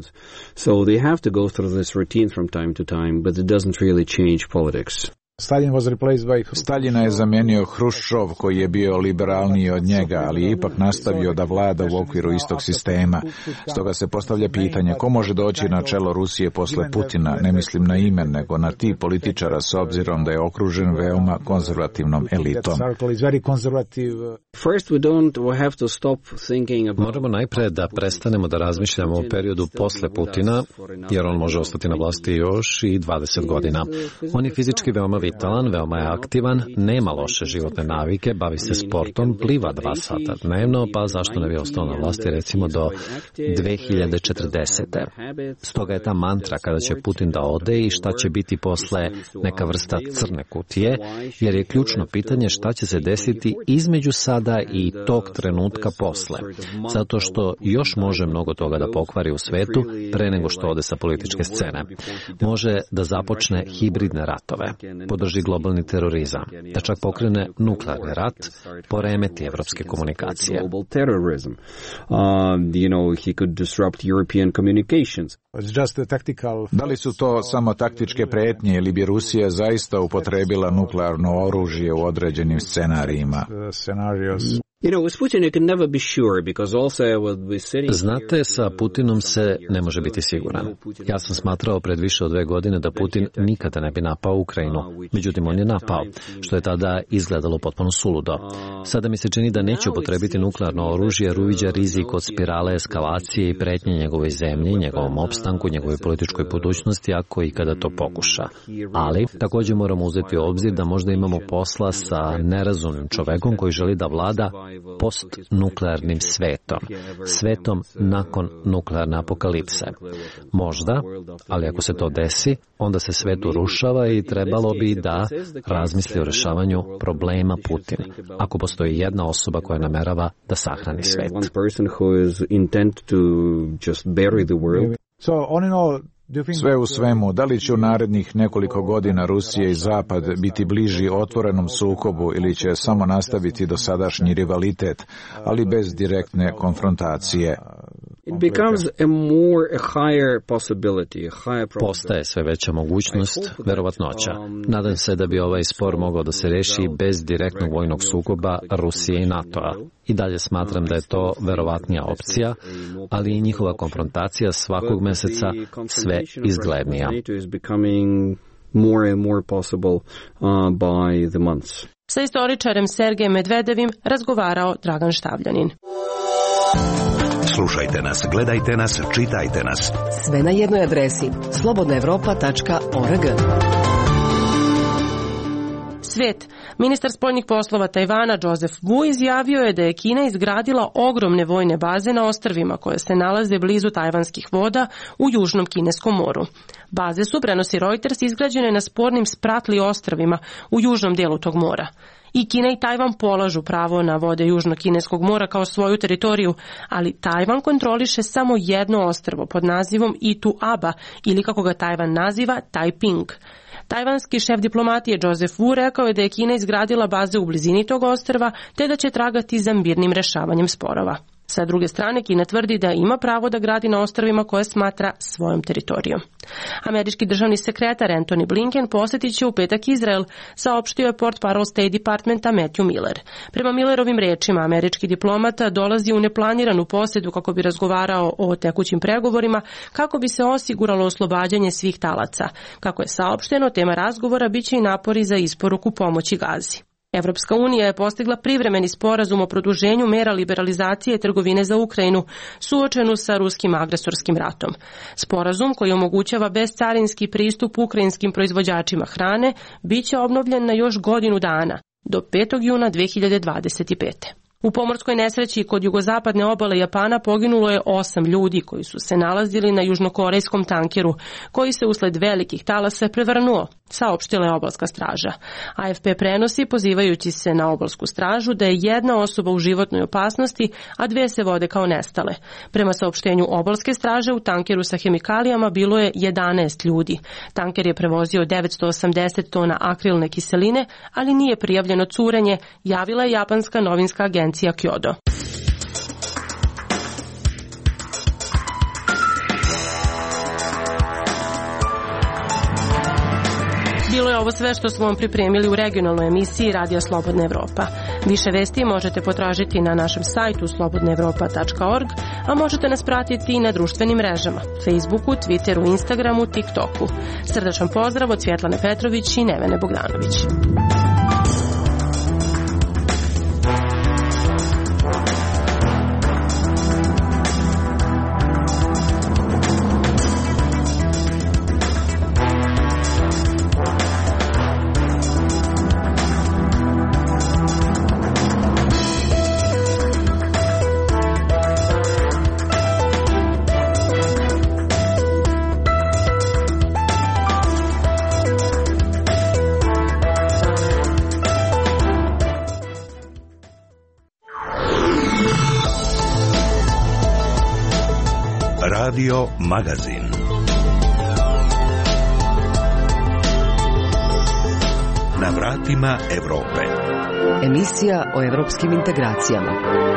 Staljina je zamijenio Hruščov, koji je bio liberalniji od njega, ali je ipak nastavio da vlada u okviru istog sistema. Stoga se postavlja pitanje ko može doći na čelo Rusije posle Putina, ne mislim na ime, nego na tip političara s obzirom da je okružen veoma konzervativnom elitom. Moramo najpre da prestanemo da razmišljamo o periodu posle Putina, jer on može ostati na vlasti još i 20 godina. On je fizički veoma vitalan, veoma je aktivan, nema loše životne navike, bavi se sportom, pliva 2 sata dnevno, pa zašto ne bi ostao na vlasti recimo do 2040. Stoga je ta mantra kada će Putin da ode i šta će biti posle neka vrsta crne kutije, jer je ključno pitanje šta će se desiti između sada i tog trenutka posle, zato što još može mnogo toga da pokvari u svetu pre nego što ode sa političke scene. Može da započne hibridne ratove, podrži globalni terorizam, da čak pokrene nuklearni rat, poremeti evropske komunikacije. Da li su to samo taktičke pretnje ili bi Rusija zaista upotrebila nuklearno oružje u određenim scenarijima? Znate, sa Putinom se ne može biti siguran. Ja sam smatrao pred više od 2 godine da Putin nikada ne bi napao Ukrajinu. Međutim, on je napao, što je tada izgledalo potpuno suludo. Sada mi se čini da neće upotrebiti nuklearno oružje jer uviđa rizik od spirale eskalacije i pretnje njegovoj zemlji, njegovom opstanku, njegovoj političkoj budućnosti, ako i kada to pokuša. Ali, također moramo uzeti u obzir da možda imamo posla sa nerazumnim čovekom koji želi da vlada postnuklearnim svetom. Svetom nakon nuklearne apokalipse. Možda, ali ako se to desi, onda se svet urušava i trebalo bi da razmisli o rešavanju problema Putin. Ako postoji jedna osoba koja namerava da sahrani svet. Sve u svemu, da li će u narednih nekoliko godina Rusija i Zapad biti bliži otvorenom sukobu ili će samo nastaviti dosadašnji rivalitet, ali bez direktne konfrontacije? Postaje sve veća mogućnost, verovatnoća. Nadam se da bi ovaj spor mogao da se reši bez direktnog vojnog sukoba Rusije i NATO-a. I dalje smatram da je to verovatnija opcija, ali i njihova konfrontacija svakog meseca sve izglednija. Sa istoričarem Sergejem Medvedevim razgovarao Dragan Štavljanin. Slušajte nas, gledajte nas, čitajte nas. Sve na jednoj adresi slobodnaevropa.org. Svet. Ministar spoljnih poslova Tajvana Joseph Wu izjavio je da je Kina izgradila ogromne vojne baze na ostrvima koje se nalaze blizu tajvanskih voda u južnom kineskom moru. Baze su, prenosi Reuters, izgrađene na spornim Spratly ostrvima u južnom delu tog mora. I Kina i Tajvan polažu pravo na vode Južnog kineskog mora kao svoju teritoriju, ali Tajvan kontroliše samo jedno ostrvo pod nazivom Itu Aba ili kako ga Tajvan naziva Taiping. Tajvanski šef diplomatije Joseph Wu rekao je da je Kina izgradila baze u blizini tog ostrva te da će tragati za mirnim rešavanjem sporova. Sa druge strane, Kina tvrdi da ima pravo da gradi na ostrvima koje smatra svojom teritorijom. Američki državni sekretar Antony Blinken posjetit će u petak Izrael, saopštio je portparol State Departmenta Matthew Miller. Prema Millerovim rečima, američki diplomata dolazi u neplaniranu posjetu kako bi razgovarao o tekućim pregovorima, kako bi se osiguralo oslobađanje svih talaca. Kako je saopšteno, tema razgovora biće i napori za isporuku pomoći Gazi. Evropska unija je postigla privremeni sporazum o produženju mera liberalizacije trgovine za Ukrajinu, suočenu sa ruskim agresorskim ratom. Sporazum koji omogućava bezcarinski pristup ukrajinskim proizvođačima hrane biće obnovljen na još godinu dana, do 5. juna 2025. U pomorskoj nesreći kod jugozapadne obale Japana poginulo je 8 ljudi koji su se nalazili na južnokorejskom tankeru, koji se usled velikih talasa prevrnuo, saopštila je obalska straža. AFP prenosi, pozivajući se na obalsku stražu, da je jedna osoba u životnoj opasnosti, a 2 se vode kao nestale. Prema saopštenju obalske straže, u tankeru sa hemikalijama bilo je 11 ljudi. Tanker je prevozio 980 tona akrilne kiseline, ali nije prijavljeno curenje, javila je japanska novinska agencija Kyodo. Bilo je ovo sve što smo vam pripremili u regionalnoj emisiji Radija Slobodna Evropa. Više vesti možete potražiti na našem sajtu slobodnaevropa.org, a možete nas pratiti i na društvenim mrežama, Facebooku, Twitteru, Instagramu, TikToku. Srdačan pozdrav od Svjetlane Petrović i Nevene Bogdanović. Radio Magazin. Na vratima Evrope. Emisija o evropskim integracijama.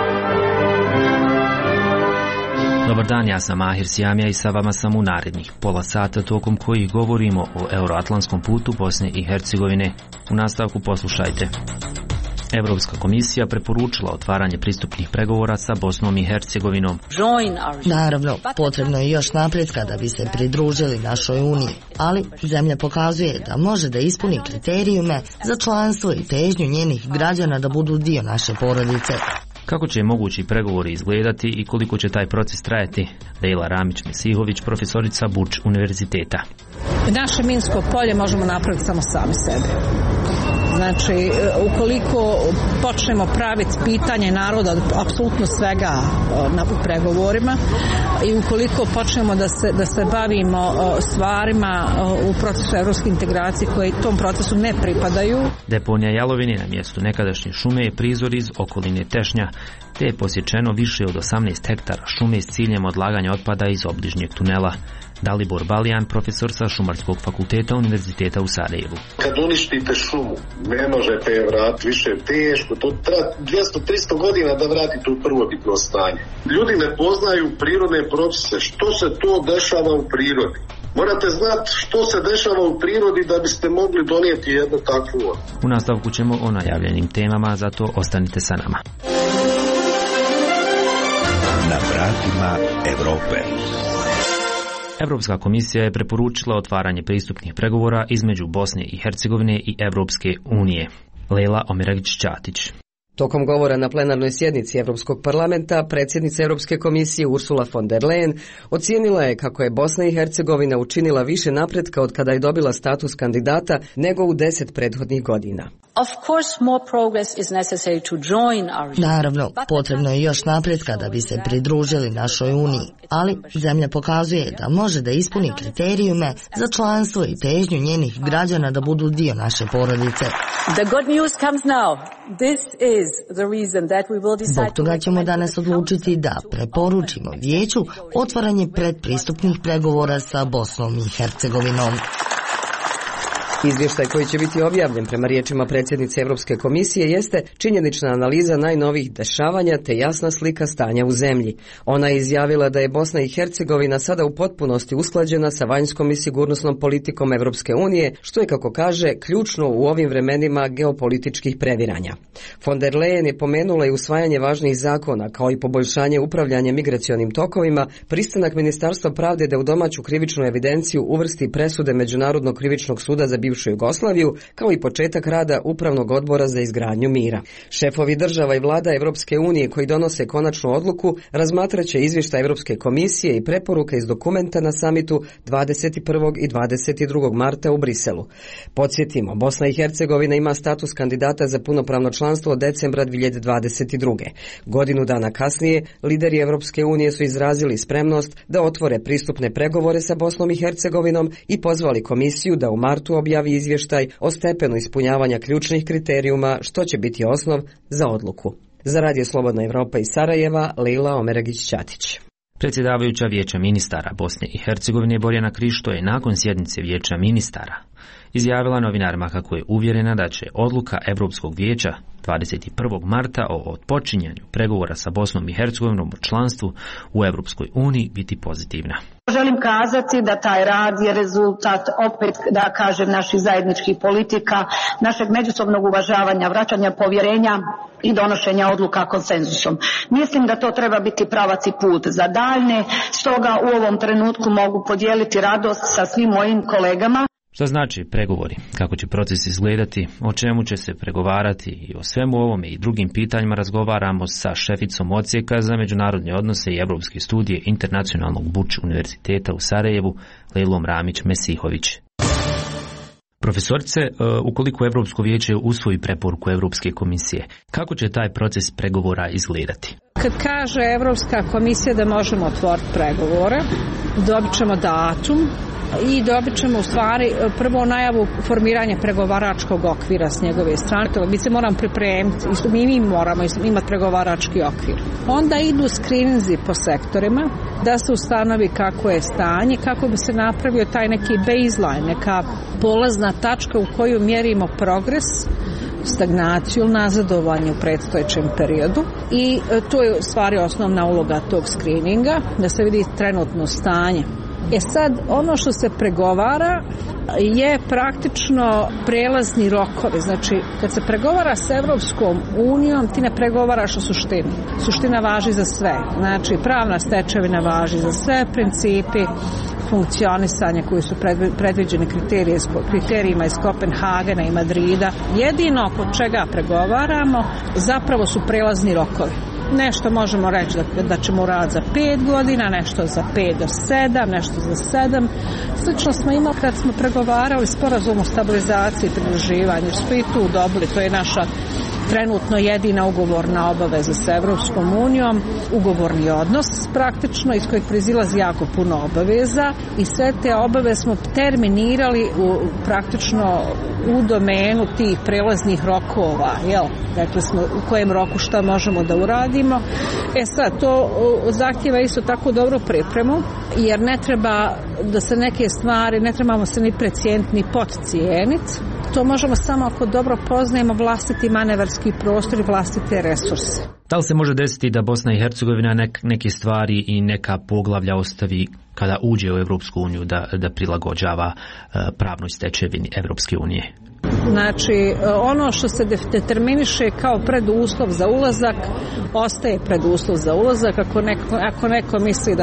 Dobar dan, ja sam Mahir Sjamija i sa vama sam u narednih pola sata tokom kojih govorimo o euroatlantskom putu Bosne i Hercegovine. U nastavku poslušajte. Evropska komisija preporučila otvaranje pristupnih pregovora sa Bosnom i Hercegovinom. Naravno, potrebno je još napretka da bi se pridružili našoj uniji, ali zemlja pokazuje da može da ispuni kriterijume za članstvo i težnju njenih građana da budu dio naše porodice. Kako će mogući pregovori izgledati i koliko će taj proces trajati? Lejla Ramić-Mesihović, profesorica Buč univerziteta. Naše minsko polje možemo napraviti samo sami sebe. Znači, ukoliko počnemo praviti pitanje naroda od apsolutno svega u pregovorima i ukoliko počnemo da se bavimo stvarima u procesu evropske integracije koje tom procesu ne pripadaju. Deponija Jalovine na mjestu nekadašnje šume je prizor iz okoline Tešnja, te je posječeno više od 18 hektara šume s ciljem odlaganja otpada iz obližnjeg tunela. Dalibor Balijan, profesor sa Šumarskog fakulteta Univerziteta u Sarajevu. Kad uništite šumu, ne možete je vratiti, više teško, to treba 200-300 godina da vratite u prvobitno stanje. Ljudi ne poznaju prirodne procese, što se to dešava u prirodi. Morate znati što se dešava u prirodi da biste mogli donijeti jednu takvu odluku. U nastavku ćemo o najavljenim temama, zato ostanite sa nama. Na vratima Evrope. Evropska komisija je preporučila otvaranje pristupnih pregovora između Bosne i Hercegovine i Evropske unije. Lejla Omeragić-Ćatić. Tokom govora na plenarnoj sjednici Evropskog parlamenta, predsjednica Europske komisije Ursula von der Leyen ocijenila je kako je Bosna i Hercegovina učinila više napretka od kada je dobila status kandidata nego u 10 prethodnih godina. Naravno, potrebno je još napretka da bi se pridružili našoj uniji, ali zemlja pokazuje da može da ispuni kriterijume za članstvo i težnju njenih građana da budu dio naše porodice. Zbog toga ćemo danas odlučiti da preporučimo vijeću otvaranje predpristupnih pregovora sa Bosnom i Hercegovinom. Izvještaj koji će biti objavljen prema riječima predsjednice Europske komisije jeste činjenična analiza najnovijih dešavanja te jasna slika stanja u zemlji. Ona je izjavila da je Bosna i Hercegovina sada u potpunosti usklađena sa vanjskom i sigurnosnom politikom Europske unije, što je, kako kaže, ključno u ovim vremenima geopolitičkih previranja. Von der Leyen je pomenula i usvajanje važnih zakona, kao i poboljšanje upravljanja migracionim tokovima, pristanak Ministarstva pravde da u domaću krivičnu evidenciju uvrsti presude Međunarodnog krivičnog suda za bivšu Jugoslaviju, kao i početak rada Upravnog odbora za izgradnju mira. Šefovi država i vlada Evropske unije koji donose konačnu odluku razmatraće izvještaj Evropske komisije i preporuke iz dokumenta na samitu 21. i 22. marta u Briselu. Podsjetimo, Bosna i Hercegovina ima status kandidata za punopravno članstvo od decembra 2022. Godinu dana kasnije, lideri Evropske unije su izrazili spremnost da otvore pristupne pregovore sa Bosnom i Hercegovinom i pozvali komisiju da u martu objavi izvještaj o stepenu ispunjavanja ključnih kriterijuma, što će biti osnov za odluku. Za Radio Slobodna Evropa iz Sarajeva, Lejla Omeragić-Ćatić. Predsjedavajuća Vijeća ministara Bosne i Hercegovine Borjana Krišto je nakon sjednice Vijeća ministara izjavila novinarima kako je uvjerena da će odluka Evropskog vijeća 21. marta o odpočinjanju pregovora sa Bosnom i Hercegovinom o članstvu u Evropskoj uniji biti pozitivna. Želim kazati da taj rad je rezultat, opet da kažem, naših zajedničkih politika, našeg međusobnog uvažavanja, vraćanja povjerenja i donošenja odluka konsenzusom. Mislim da to treba biti pravac i put za daljne, stoga u ovom trenutku mogu podijeliti radost sa svim mojim kolegama. Šta znači pregovori? Kako će proces izgledati? O čemu će se pregovarati? I o svemu ovome i drugim pitanjima razgovaramo sa šeficom odsjeka za međunarodne odnose i evropske studije Internacionalnog Buč univerziteta u Sarajevu, Lejlom Ramić-Mesihović. Profesorice, ukoliko Evropsko vijeće usvoji preporuku Evropske komisije, kako će taj proces pregovora izgledati? Kad kaže Evropska komisija da možemo otvoriti pregovore, dobit ćemo datum i dobit ćemo u stvari prvo najavu formiranja pregovaračkog okvira s njegove strane. Mi se moramo pripremiti, mi moramo imati pregovarački okvir. Onda idu skrininzi po sektorima da se ustanovi kako je stanje, kako bi se napravio taj neki baseline, neka polazna tačka u koju mjerimo progres, stagnaciju, nazadovanje u predstojećem periodu i to je u stvari osnovna uloga tog skrininga, da se vidi trenutno stanje. Sad, ono što se pregovara je praktično prelazni rokovi. Znači, kad se pregovara s Evropskom unijom, ti ne pregovaraš o suštini. Suština važi za sve. Znači, pravna stečevina važi za sve, principi funkcionisanja koji su predviđeni kriterijima iz Kopenhagena i Madrida. Jedino kod čega pregovaramo zapravo su prelazni rokovi. Nešto možemo reći da ćemo uraditi za 5 godina, nešto za 5 do 7, nešto za 7. Slično smo imali kad smo pregovarali sporazum o stabilizaciji i pridruživanju. Što i tu dobili, to je naša trenutno jedina ugovorna obaveza s Evropskom unijom, ugovorni odnos praktično iz kojeg proizilazi jako puno obaveza i sve te obaveze smo terminirali praktično u domenu tih prelaznih rokova, rekli smo u kojem roku šta možemo da uradimo. Sad, to zahtjeva isto tako dobru pripremu, jer ne treba da se neke stvari, ne trebamo se ni precijeniti ni podcijeniti. To možemo samo ako dobro poznajemo vlastiti manevarski prostor i vlastite resurse. Da li se može desiti da Bosna i Hercegovina neke stvari i neka poglavlja ostavi kada uđe u Evropsku uniju da prilagođava pravnoj stečevini Evropske unije? Znači, ono što se determiniše kao preduslov za ulazak, ostaje preduslov za ulazak. Ako neko misli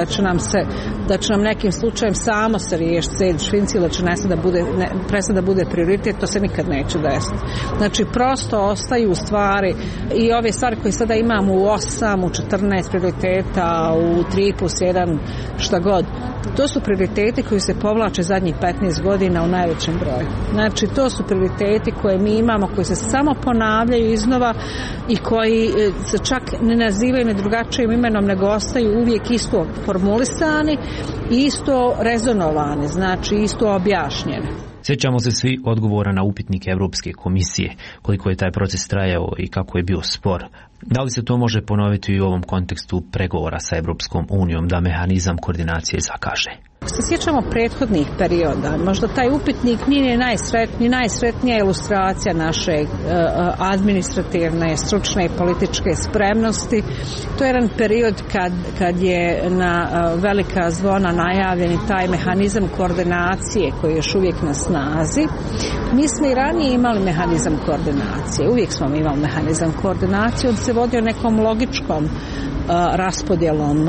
da će nam nekim slučajem samo se riješiti Sejdić-Finci ili da će prestati da bude prioritet, to se nikad neće desiti. Znači, prosto ostaju stvari i ove stvari koje sada imamo u 8, u 14 prioriteta, u 3+1, šta god. To su prioriteti koji se povlače zadnjih 15 godina u najvećem broju. Znači, to su prioriteti koje mi imamo, koji se samo ponavljaju iznova i koji se čak ne nazivaju ni drugačijim imenom, nego ostaju uvijek isto formulisani i isto rezonovani, znači isto objašnjeni. Sjećamo se svi odgovora na upitnik Evropske komisije, koliko je taj proces trajao i kako je bio spor. Da li se to može ponoviti i u ovom kontekstu pregovora sa Evropskom unijom da mehanizam koordinacije zakaže? Se sjećamo prethodnih perioda, možda taj upitnik nije najsretnija ilustracija naše administrativne, stručne i političke spremnosti. To je jedan period kad je na velika zvona najavljen taj mehanizam koordinacije koji je još uvijek na snazi. Mi smo i ranije imali mehanizam koordinacije, uvijek smo imali mehanizam koordinacije, on se vodio nekom logičkom raspodjelom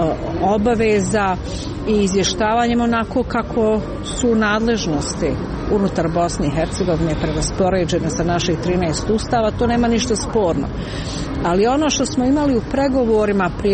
obaveza i izvještavanjem onako kako su nadležnosti unutar Bosne i Hercegovine preraspoređene sa naših 13 ustava, to nema ništa sporno. Ali ono što smo imali u pregovorima prije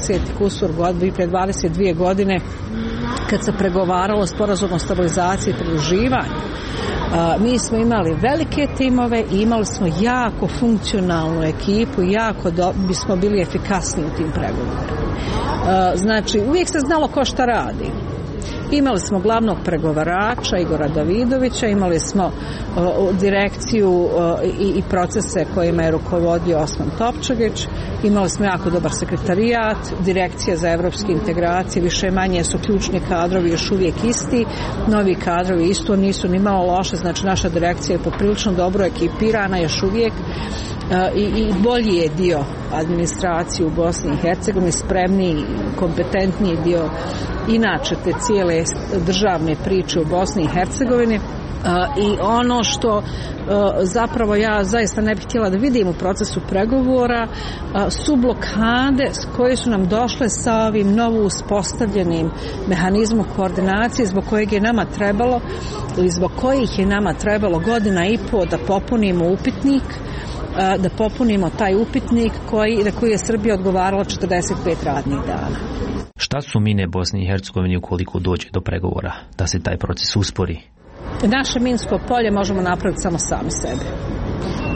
22 godine kad se pregovaralo sporazum o stabilizaciji i pridruživanju, mi smo imali velike timove i imali smo jako funkcionalnu ekipu i bismo bili efikasni u tim pregovorima. Znači, uvijek se znalo ko šta radi. Imali smo glavnog pregovarača Igora Davidovića, imali smo direkciju i procese kojima je rukovodio Osman Topčagić, imali smo jako dobar sekretarijat, direkcija za evropske integracije, više manje su ključni kadrovi još uvijek isti, novi kadrovi isto nisu ni malo loše, znači naša direkcija je poprilično dobro ekipirana još uvijek i bolji je dio administracije u Bosni i Hercegovini, spremniji, kompetentniji dio inače te cijele državne priče u Bosni i Hercegovini. I ono što zapravo ja zaista ne bih htjela da vidim u procesu pregovora su blokade koje su nam došle sa ovim novo uspostavljenim mehanizmom koordinacije zbog kojeg je nama trebalo ili zbog kojih je nama trebalo 1.5 godina da popunimo upitnik, da popunimo taj upitnik na koji je Srbija odgovarala 45 radnih dana. Šta su mine Bosni i Hercegovini ukoliko dođe do pregovora da se taj proces uspori? Naše minsko polje možemo napraviti samo sami sebi.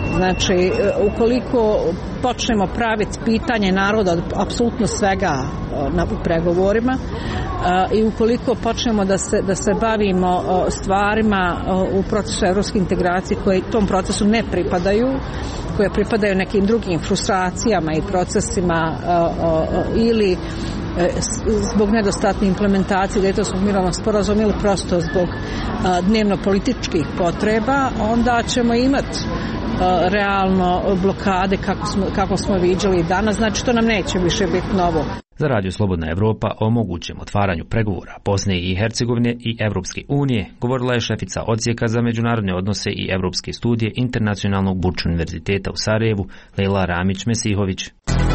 Znači, ukoliko počnemo praviti pitanje naroda od apsolutno svega u pregovorima i ukoliko počnemo da se bavimo stvarima u procesu evropske integracije koje tom procesu ne pripadaju, koje pripadaju nekim drugim frustracijama i procesima ili zbog nedostatne implementacije Dejtonskog mirovnog sporazuma ili prosto zbog dnevno-političkih potreba, onda ćemo imati realno blokade kako smo viđali danas, znači to nam neće više biti novo. Za Radio Slobodna Evropa o mogućem otvaranju pregovora Bosne i Hercegovine i Evropske unije govorila je šefica odsjeka za međunarodne odnose i evropske studije Internacionalnog Burč univerziteta u Sarajevu, Lejla Ramić-Mesihović.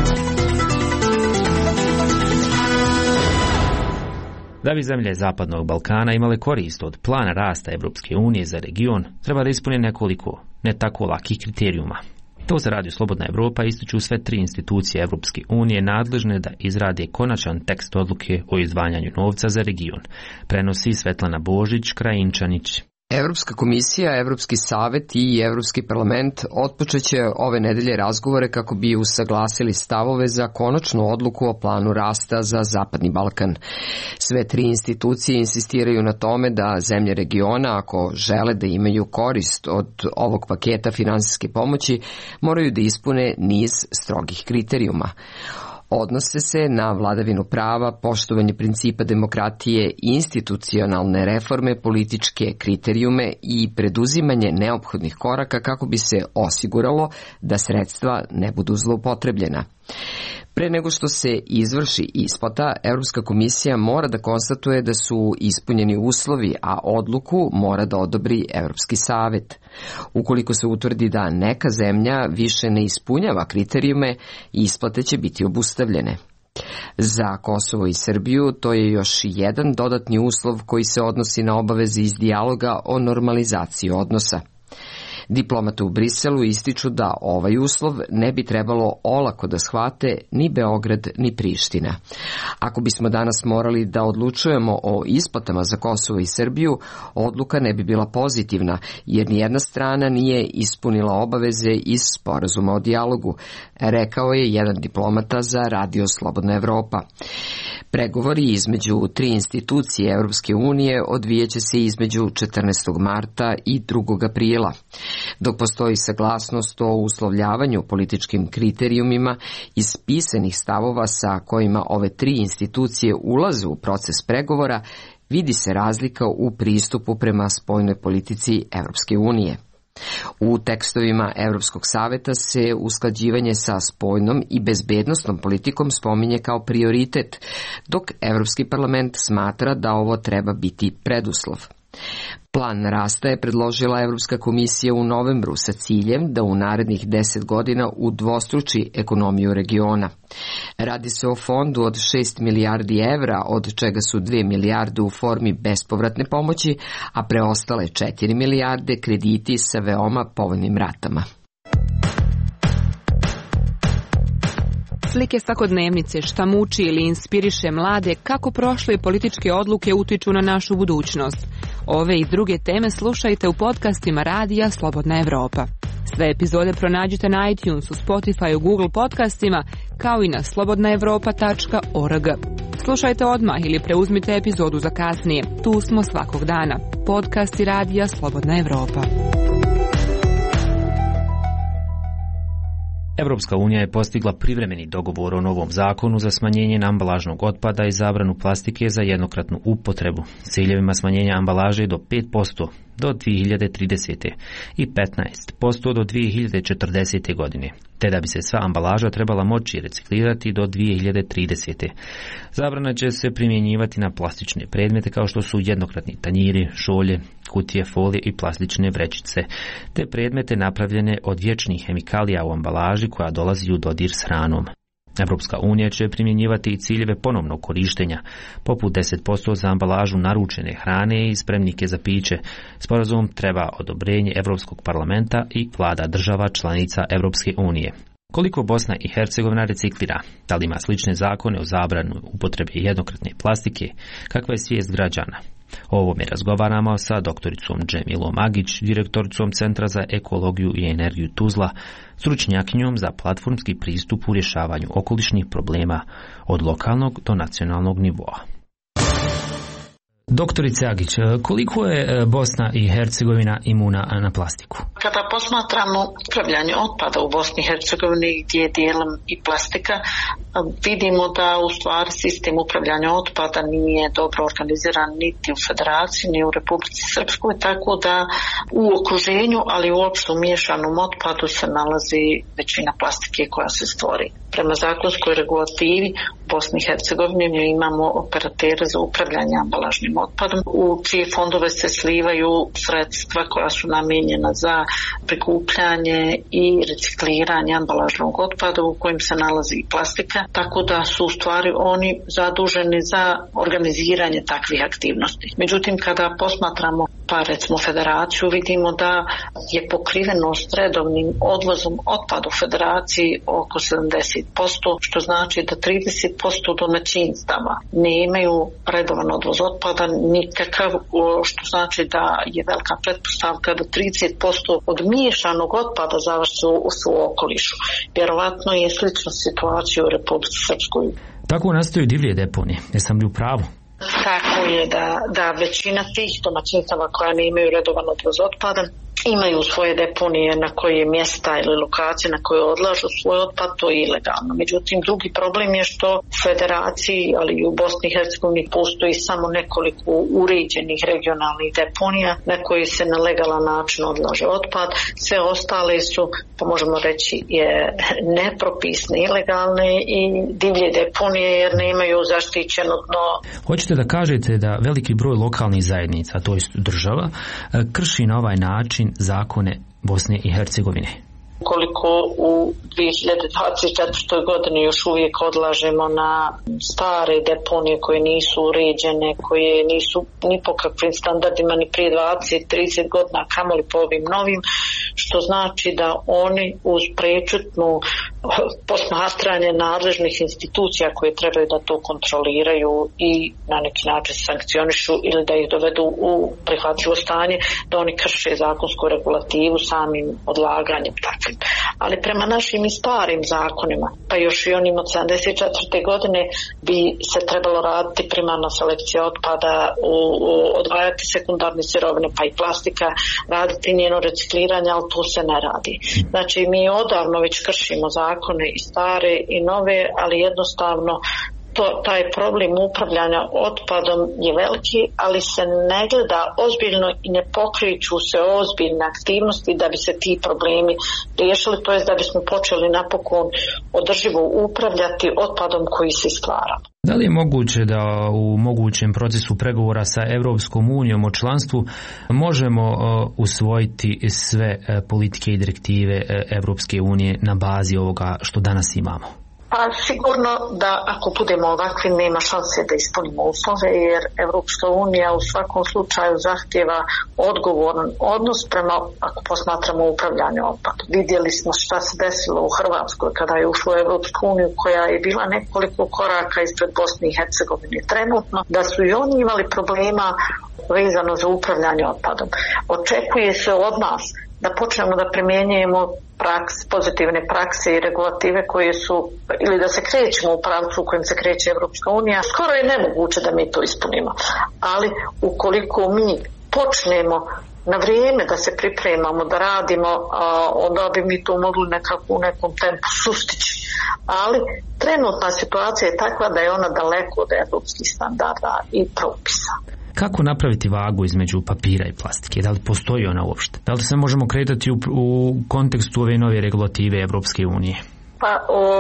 Da bi zemlje Zapadnog Balkana imale korist od plana rasta Evropske unije za region, treba da ispune nekoliko ne tako lakih kriterijuma. To za Radio Slobodna Evropa ističu sve 3 institucije Evropske unije nadležne da izrade konačan tekst odluke o izdvajanju novca za region. Prenosi Svetlana Božić, Krajinčanić. Evropska komisija, Evropski savet i Evropski parlament otpočeće ove nedelje razgovore kako bi usaglasili stavove za konačnu odluku o planu rasta za Zapadni Balkan. Sve 3 institucije insistiraju na tome da zemlje regiona, ako žele da imaju korist od ovog paketa finansijske pomoći, moraju da ispune niz strogih kriterijuma. Odnose se na vladavinu prava, poštovanje principa demokratije, institucionalne reforme, političke kriterijume i preduzimanje neophodnih koraka kako bi se osiguralo da sredstva ne budu zloupotrebljena. Pre nego što se izvrši isplata, Evropska komisija mora da konstatuje da su ispunjeni uslovi, a odluku mora da odobri Evropski savet. Ukoliko se utvrdi da neka zemlja više ne ispunjava kriterijume, isplate će biti obustavljene. Za Kosovo i Srbiju to je još jedan dodatni uslov koji se odnosi na obaveze iz dijaloga o normalizaciji odnosa. Diplomate u Briselu ističu da ovaj uslov ne bi trebalo olako da shvate ni Beograd ni Priština. Ako bismo danas morali da odlučujemo o isplatama za Kosovo i Srbiju, odluka ne bi bila pozitivna, jer nijedna strana nije ispunila obaveze iz sporazuma o dijalogu, rekao je jedan diplomata za Radio Slobodna Evropa. Pregovori između 3 institucije Evropske unije odvijeće se između 14. marta i 2. aprila. Dok postoji saglasnost o uslovljavanju političkim kriterijumima iz pisanih stavova sa kojima ove 3 institucije ulaze u proces pregovora, vidi se razlika u pristupu prema spoljnoj politici Evropske unije. U tekstovima Evropskog saveta se usklađivanje sa spoljnom i bezbednosnom politikom spominje kao prioritet, dok Evropski parlament smatra da ovo treba biti preduslov. Plan rasta je predložila Evropska komisija u novembru sa ciljem da u narednih 10 godina udvostruči ekonomiju regiona. Radi se o fondu od 6 milijardi evra, od čega su 2 milijarde u formi bespovratne pomoći, a preostale 4 milijarde krediti sa veoma povoljnim ratama. Slike svakodnevnice, šta muči ili inspiriše mlade, kako prošle političke odluke utiču na našu budućnost. Ove i druge teme slušajte u podcastima Radija Slobodna Evropa. Sve epizode pronađite na iTunesu, Spotify, Google podcastima, kao i na slobodnaevropa.org. Slušajte odmah ili preuzmite epizodu za kasnije. Tu smo svakog dana. Podcasti Radija Slobodna Evropa. Evropska unija je postigla privremeni dogovor o novom zakonu za smanjenje ambalažnog otpada i zabranu plastike za jednokratnu upotrebu, s ciljevima smanjenja ambalaže do 5% do 2030. i 15% do 2040. godine, te da bi se sva ambalaža trebala moći reciklirati do 2030. Zabrana će se primjenjivati na plastične predmete kao što su jednokratni tanjiri, šolje, kutije, folije i plastične vrećice, te predmete napravljene od vječnih hemikalija u ambalaži koja dolazi u dodir s hranom. Evropska unija će primjenjivati i ciljeve ponovnog korištenja, poput 10% za ambalažu naručene hrane i spremnike za piće. Sporazum treba odobrenje Evropskog parlamenta i vlada država članica Evropske unije. Koliko Bosna i Hercegovina reciklira? Da li ima slične zakone o zabranu upotrebe jednokratne plastike? Kakva je svijest građana? O ovome razgovaramo sa doktoricom Džemilom Agić, direktoricom Centra za ekologiju i energiju Tuzla, stručnjakinjom za platformski pristup u rješavanju okolišnih problema od lokalnog do nacionalnog nivoa. Doktorice Agić, koliko je Bosna i Hercegovina imuna na plastiku? Kada posmatramo upravljanje otpada u Bosni i Hercegovini gdje je dijelom i plastika, vidimo da u stvari sistem upravljanja otpada nije dobro organiziran niti u Federaciji, ni u Republici Srpskoj, tako da u okruženju, ali uopšte u miješanom otpadu se nalazi većina plastike koja se stvori. Prema zakonskoj regulativi u Bosni i Hercegovini mi imamo operatere za upravljanje ambalažnim otpadom, u čije fondove se slivaju sredstva koja su namijenjena za prikupljanje i recikliranje ambalažnog otpada u kojem se nalazi i plastika, tako da su u stvari oni zaduženi za organiziranje takvih aktivnosti. Međutim, kada posmatramo recimo Federaciju, vidimo da je pokrivenost redovnim odvozom otpada u Federaciji oko 70%, što znači da 30% domaćinstava nemaju redovan odvoz otpada nikakav, što znači da je velika pretpostavka da 30% od miješanog otpada završi u okolišu. Vjerovatno je slična situacija u Republici Srpskoj. Tako nastaju divlje deponije. Jesam li u pravu? Tako je da većina tih domaćinstava koja ne imaju redovan odvoz otpada imaju svoje deponije na koje mjesta ili lokacije na koje odlažu svoj otpad, to je ilegalno. Međutim, drugi problem je što u Federaciji, ali i u Bosni i Hercegovini postoji samo nekoliko uređenih regionalnih deponija na koji se na legalan način odlaže otpad. Sve ostale su, pa možemo reći, je nepropisne, ilegalne i divlje deponije jer nemaju zaštićeno dno. Hoćete da kažete da veliki broj lokalnih zajednica, to jest država, krši na ovaj način zakone Bosne i Hercegovine? Koliko u 2024. godini još uvijek odlažemo na stare deponije koje nisu uređene, koje nisu ni po kakvim standardima ni prije 20-30 godina, kamoli po ovim novim, što znači da oni uz prečutnu posmatranje nadležnih institucija koje trebaju da to kontroliraju i na neki način sankcionišu ili da ih dovedu u prihvatljivo stanje, da oni krše zakonsku regulativu samim odlaganjem takvim. Ali prema našim i starim zakonima, pa još i onim od 74. godine, bi se trebalo raditi primarna selekcija otpada, odvajati sekundarne sirovine pa i plastika, raditi njeno recikliranje, ali to se ne radi. Znači mi odavno već kršimo zakone i stare i nove, ali jednostavno taj problem upravljanja otpadom je veliki, ali se ne gleda ozbiljno i ne pokreću se ozbiljne aktivnosti da bi se ti problemi riješili, to jest da bismo počeli napokon održivo upravljati otpadom koji se stvara. Da li je moguće da u mogućem procesu pregovora sa Evropskom unijom o članstvu možemo usvojiti sve politike i direktive Evropske unije na bazi ovoga što danas imamo? Pa sigurno da ako budemo ovakvi nema šanse da ispunimo uslove jer Evropska unija u svakom slučaju zahtjeva odgovoran odnos prema, ako posmatramo upravljanje otpadom. Vidjeli smo šta se desilo u Hrvatskoj kada je ušlo u Evropsku uniju koja je bila nekoliko koraka ispred Bosne i Hercegovine trenutno, da su i oni imali problema vezano za upravljanje otpadom. Očekuje se od nas da počnemo da primjenjujemo pozitivne prakse i regulative koje su, ili da se krećemo u pravcu u kojem se kreće Evropska unija. Skoro je nemoguće da mi to ispunimo, ali ukoliko mi počnemo na vrijeme da se pripremamo, da radimo, onda bi mi to mogli nekako u nekom tempu sustići. Ali trenutna situacija je takva da je ona daleko od evropskih standarda i propisa. Kako napraviti vagu između papira i plastike? Da li postoji ona uopšte? Da li se možemo kretati u kontekstu ove nove regulative Evropske unije? Pa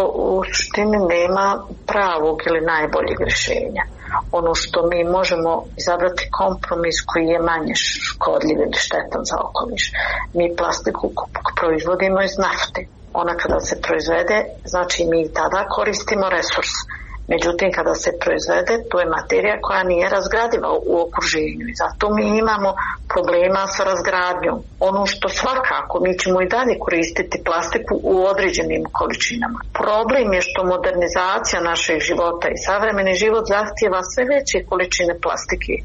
u suštini nema pravog ili najboljeg rješenja. Ono što mi možemo izabrati kompromis koji je manje škodljiv ili štetan za okoliš. Mi plastiku proizvodimo iz nafte. Ona kada se proizvede, znači mi tada koristimo resurs. Međutim, kada se proizvede, to je materija koja nije razgradiva u okruženju i zato mi imamo problema sa razgradnjom. Ono što svakako, mi ćemo i dalje koristiti plastiku u određenim količinama. Problem je što modernizacija našeg života i savremeni život zahtijeva sve veće količine plastike. To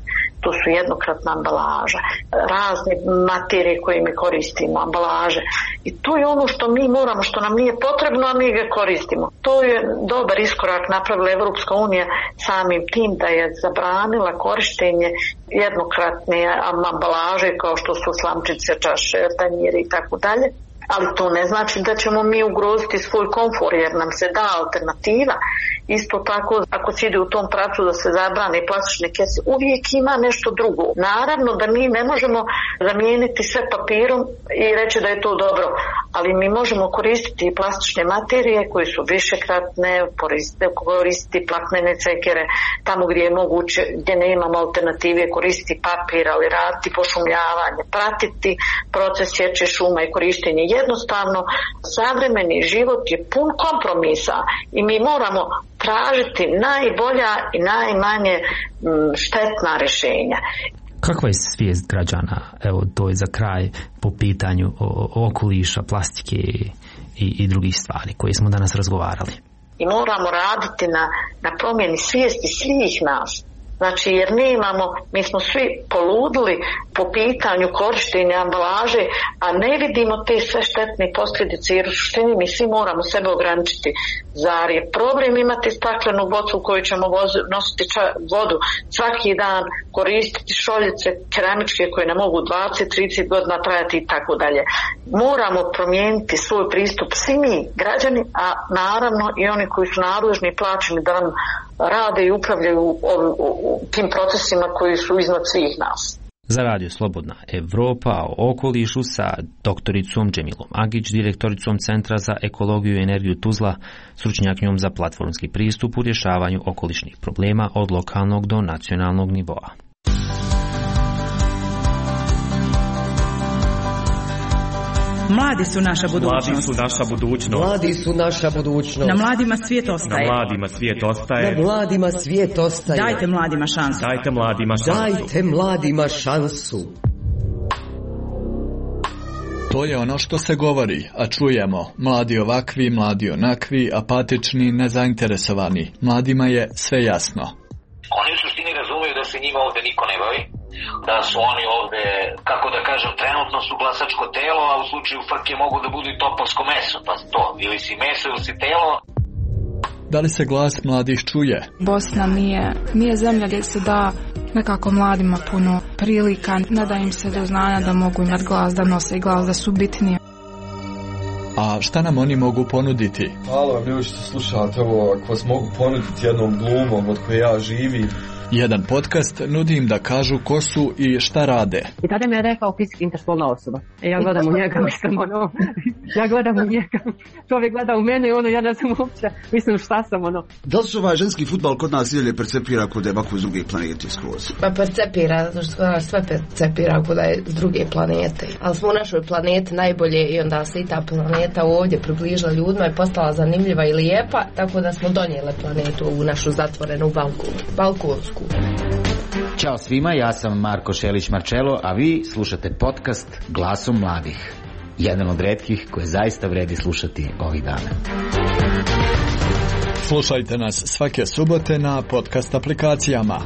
to su jednokratna ambalaža, razne materije koje mi koristimo, ambalaže. I to je ono što mi moramo, što nam nije potrebno, a mi ga koristimo. To je dobar iskorak napravila Evropska unija samim tim da je zabranila korištenje jednokratne ambalaže kao što su slamčice, čaše, tanjiri i tako dalje. Ali to ne znači da ćemo mi ugroziti svoj komfor jer nam se da alternativa. Isto tako, ako se ide u tom pravcu da se zabrane plastične kese, uvijek ima nešto drugo. Naravno da mi ne možemo zamijeniti sve papirom i reći da je to dobro, ali mi možemo koristiti i plastične materije koje su višekratne, koristiti platnene cekere tamo gdje je moguće, gdje nemamo alternative, koristiti papir, ali raditi pošumljavanje, pratiti proces sječe šuma i korištenje. Jednostavno, savremeni život je pun kompromisa i mi moramo tražiti najbolja i najmanje štetna rješenja. Kakva je svijest građana, evo to je za kraj, po pitanju okoliša, plastike i drugih stvari koje smo danas razgovarali? I moramo raditi na promjeni svijesti svih nas. Znači, jer mi smo svi poludili po pitanju korištenja ambalaže, a ne vidimo te sve štetne posljedice, jer u suštini mi svi moramo sebe ograničiti. Zar je problem imati staklenu bocu u kojoj ćemo nositi vodu svaki dan, koristiti šoljice keramičke koje nam mogu 20-30 godina trajati i tako dalje. Moramo promijeniti svoj pristup svi mi, građani, a naravno i oni koji su nadležni i plaćeni da nam rade i upravljaju tim procesima koji su iznad svih nas. Za Radio Slobodna Evropa o okolišu sa doktoricom Džemilom Agić, direktoricom Centra za ekologiju i energiju Tuzla, stručnjakinjom za platformski pristup u rješavanju okolišnih problema od lokalnog do nacionalnog nivoa. Mladi su naša budućnost. Mladi su naša budućnost. Mladi su naša budućnost. Na mladima svijet ostaje. Na mladima svijet ostaje. Na mladima svijet ostaje. Dajte mladima šansu. Dajte mladima šansu. Dajte mladima šansu. To je ono što se govori, a čujemo. Mladi ovakvi, mladi onakvi, apatični, nezainteresovani. Mladima je sve jasno. Oni u suštini razumeju da se njima ovde niko ne bavi, da su oni ovde, kako da kažem, trenutno su glasačko telo, a u slučaju frke mogu da budu i topovsko meso, pa to, ili si meso ili si telo. Da li se glas mladih čuje? Bosna nije zemlja gdje se da nekako mladima puno prilika, ne da im se do znanja da mogu imati glas, da nose i glas, da su bitnije. A šta nam oni mogu ponuditi? Hvala vam ljudi što slušate ovo, ako vas mogu ponuditi jednom glumom od koje ja živim. Jedan podcast nudi im da kažu ko su i šta rade. I tada mi je rekao fizički interspolna osoba. Ja gledam u njega, ja gledam u njega. Čovjek gleda u mene i ja ne znam uopće, mislim šta sam Da li se ženski fudbal kod nas ilje percepira kod je ovako s druge planete skroz? Pa percepira, zato što sve percepira kod je s druge planete. Ali smo u našoj planeti najbolje i onda se i ta planeta ovdje približila ljudima i postala zanimljiva i lijepa, tako da smo donijeli planetu u našu zatvorenu balkonsku. Ćao svima, ja sam Marko Šelić-Marčelo, a vi slušate podcast Glasom mladih. Jedan od retkih koje zaista vredi slušati ovih dana. Slušajte nas svake subote na podcast aplikacijama.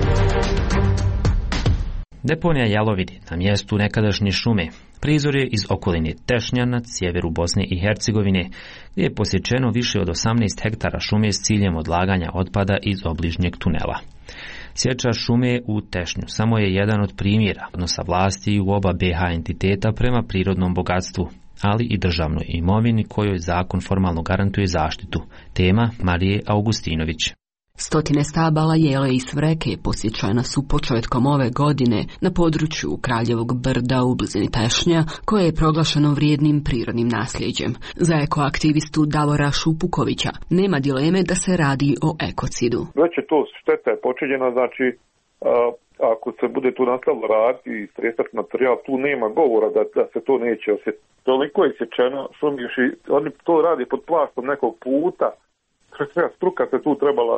Deponija Jalovidi na mjestu nekadašnje šume prizor je iz okoline Tešnja na sjeveru Bosne i Hercegovine, gdje je posječeno više od 18 hektara šume s ciljem odlaganja otpada iz obližnjeg tunela. Sječa šume u Tešnju samo je jedan od primjera odnosa vlasti u oba BiH entiteta prema prirodnom bogatstvu, ali i državnoj imovini kojoj zakon formalno garantuje zaštitu. Tema Marije Augustinović. Stotine stabala jele i smreke posjećana su početkom ove godine na području Kraljevog brda u blizini Tešnja, koje je proglašeno vrijednim prirodnim nasljeđem. Za ekoaktivistu Davora Šupukovića nema dileme da se radi o ekocidu. Već je to šteta je počinjena, znači ako se bude tu nastavilo raditi i stresati materijal, tu nema govora da se to neće osjetiti. Toliko je sječeno, oni to radi pod plastom nekog puta, struka se tu trebala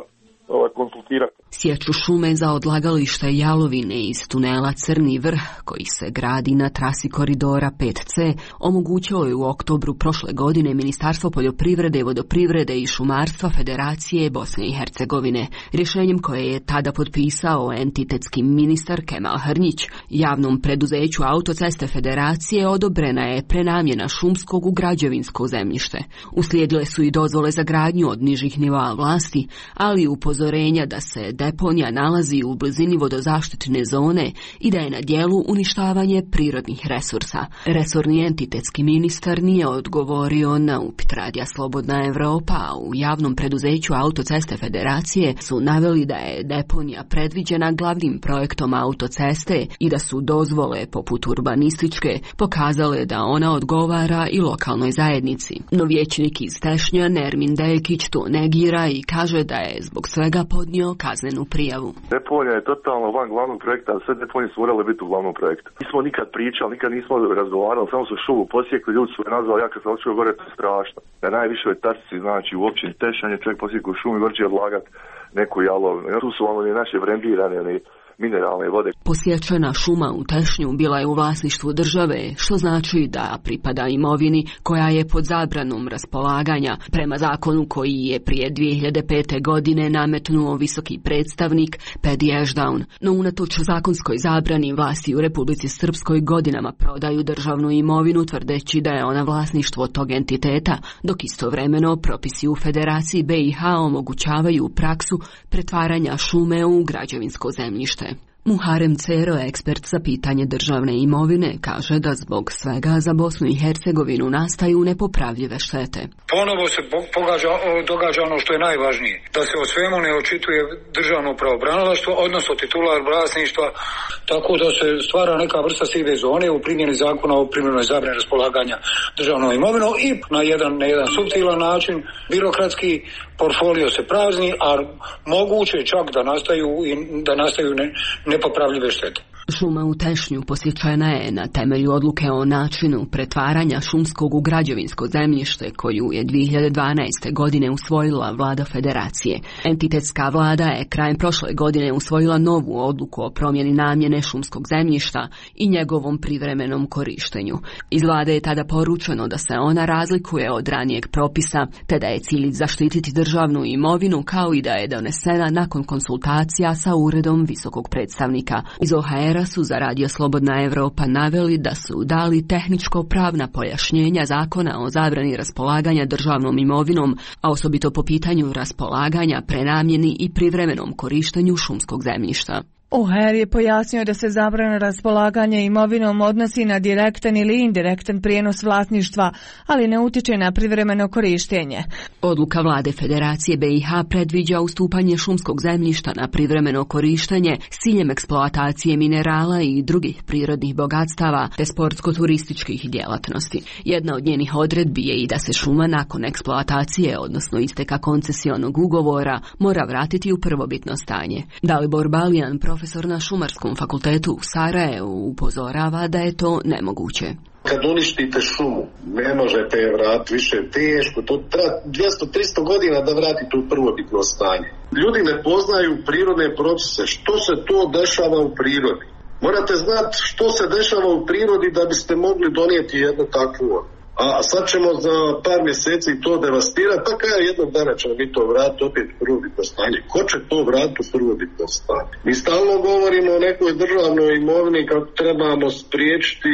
konsultirati. Sječu šume za odlagalište jalovine iz tunela Crni vrh, koji se gradi na trasi koridora 5C, omogućilo je u oktobru prošle godine Ministarstvo poljoprivrede, vodoprivrede i šumarstva Federacije Bosne i Hercegovine. Rješenjem koje je tada potpisao entitetski ministar Kemal Hrnjić, javnom preduzeću Autoceste Federacije odobrena je prenamjena šumskog u građevinsko zemljište. Uslijedile su i dozvole za gradnju od nižih nivoa vlasti, ali upozorenja da se deponija nalazi u blizini vodozaštitne zone i da je na dijelu uništavanje prirodnih resursa. Resorni entitetski ministar nije odgovorio na upit Radija Slobodna Evropa, a u javnom preduzeću Autoceste Federacije su naveli da je deponija predviđena glavnim projektom autoceste i da su dozvole poput urbanističke pokazale da ona odgovara i lokalnoj zajednici. No vijećnik iz Tešnja Nermin Deljkić to negira i kaže da je zbog svega podnio kaznenu prijavu. Deponija je totalno van glavnog projekta, sve deponije su morale biti u glavnom projektu. Nismo nikad pričali, nikad nismo razgovarali, samo su šumu posjekli, ljudi su me nazvali, ja kad sam očeo gore, to je strašno. Na najvišoj tačci, znači u općini Tešnja, čovjek posjekli šumu i vrči odlagat neku jalovinu. Tu su oni naše brendirane, mineralne vode. Posječena šuma u Tešnju bila je u vlasništvu države, što znači da pripada imovini koja je pod zabranom raspolaganja, prema zakonu koji je prije 2005. godine nametnuo visoki predstavnik Pedi Ešdaun. No unatoč zakonskoj zabrani, vlasti u Republici Srpskoj godinama prodaju državnu imovinu tvrdeći da je ona vlasništvo tog entiteta, dok istovremeno propisi u Federaciji BiH omogućavaju praksu pretvaranja šume u građevinsko zemljište. Muharem Cero, ekspert za pitanje državne imovine, kaže da zbog svega za Bosnu i Hercegovinu nastaju nepopravljive štete. Ponovo se događa ono što je najvažnije, da se o svemu ne očituje državno pravobranilaštvo, odnosno titular vlasništva, tako da se stvara neka vrsta sive zone u primjeni zakona o privremenoj zabrani raspolaganja državnom imovinom i na jedan suptilan način birokratski portfolio se prazni, a moguće čak da nastaju nepopravljive štete. Šuma u Tešnju posjećena je na temelju odluke o načinu pretvaranja šumskog u građevinsko zemljište koju je 2012. godine usvojila vlada Federacije. Entitetska vlada je krajem prošle godine usvojila novu odluku o promjeni namjene šumskog zemljišta i njegovom privremenom korištenju. Iz vlade je tada poručeno da se ona razlikuje od ranijeg propisa, te da je cilj zaštititi državnu imovinu, kao i da je donesena nakon konsultacija sa uredom visokog predstavnika. Iz OHR su za Radio Slobodna Evropa naveli da su dali tehničko-pravna pojašnjenja zakona o zabrani raspolaganja državnom imovinom, a osobito po pitanju raspolaganja, prenamjeni i privremenom korištenju šumskog zemljišta. OHR je pojasnio da se zabrana raspolaganja imovinom odnosi na direktan ili indirektan prijenos vlasništva, ali ne utječe na privremeno korištenje. Odluka vlade Federacije BiH predviđa ustupanje šumskog zemljišta na privremeno korištenje s ciljem eksploatacije minerala i drugih prirodnih bogatstava te sportsko-turističkih djelatnosti. Jedna od njenih odredbi je i da se šuma nakon eksploatacije, odnosno isteka koncesionog ugovora, mora vratiti u prvobitno stanje. Dalibor Balijan, profesor na Šumarskom fakultetu u Sarajevu, upozorava da je to nemoguće. Kad uništite šumu, ne možete je vratiti, više teško, to treba 200-300 godina da vratite u prvobitno stanje. Ljudi ne poznaju prirodne procese, što se to dešava u prirodi. Morate znati što se dešava u prirodi da biste mogli donijeti jednu takvu. A sad ćemo za par mjeseci to devastirati, pa kada jednog dana ćemo mi to vratiti opet u prvobitno stanje. Ko će to vratiti u prvobitno stanje? Mi stalno govorimo o nekoj državnoj imovini kako trebamo spriječiti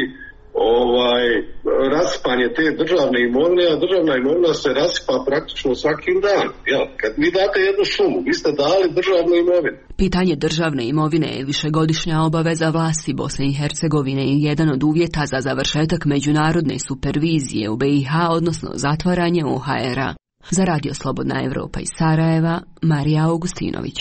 raspanje te državne imovine, a državna imovina se rasipa praktično svakim danom. Kad vi date jednu šumu, vi ste dali državnu imovinu. Pitanje državne imovine je višegodišnja obaveza vlasti Bosne i Hercegovine i jedan od uvjeta za završetak međunarodne supervizije u BiH, odnosno zatvaranje OHR-a. Za Radio Slobodna Evropa iz Sarajeva, Marija Augustinović.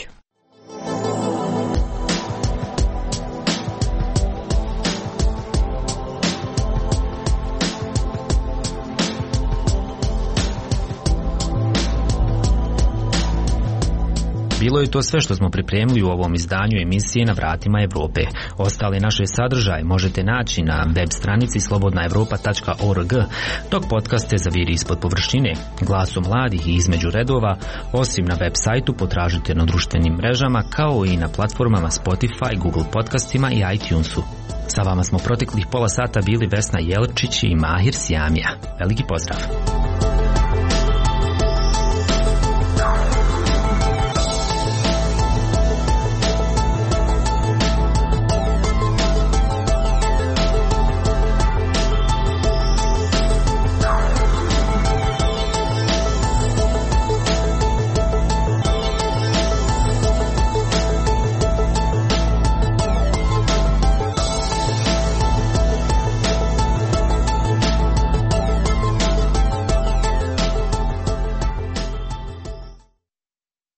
Bilo je to sve što smo pripremili u ovom izdanju emisije Na vratima Evrope. Ostale naše sadržaje možete naći na web stranici slobodnaevropa.org, dok podcaste zaviri ispod površine, Glasom mladih i Između redova, osim na web sajtu potražite na društvenim mrežama kao i na platformama Spotify, Google podcastima i iTunesu. Sa vama smo proteklih pola sata bili Vesna Jelčić i Mahir Sjamija. Veliki pozdrav!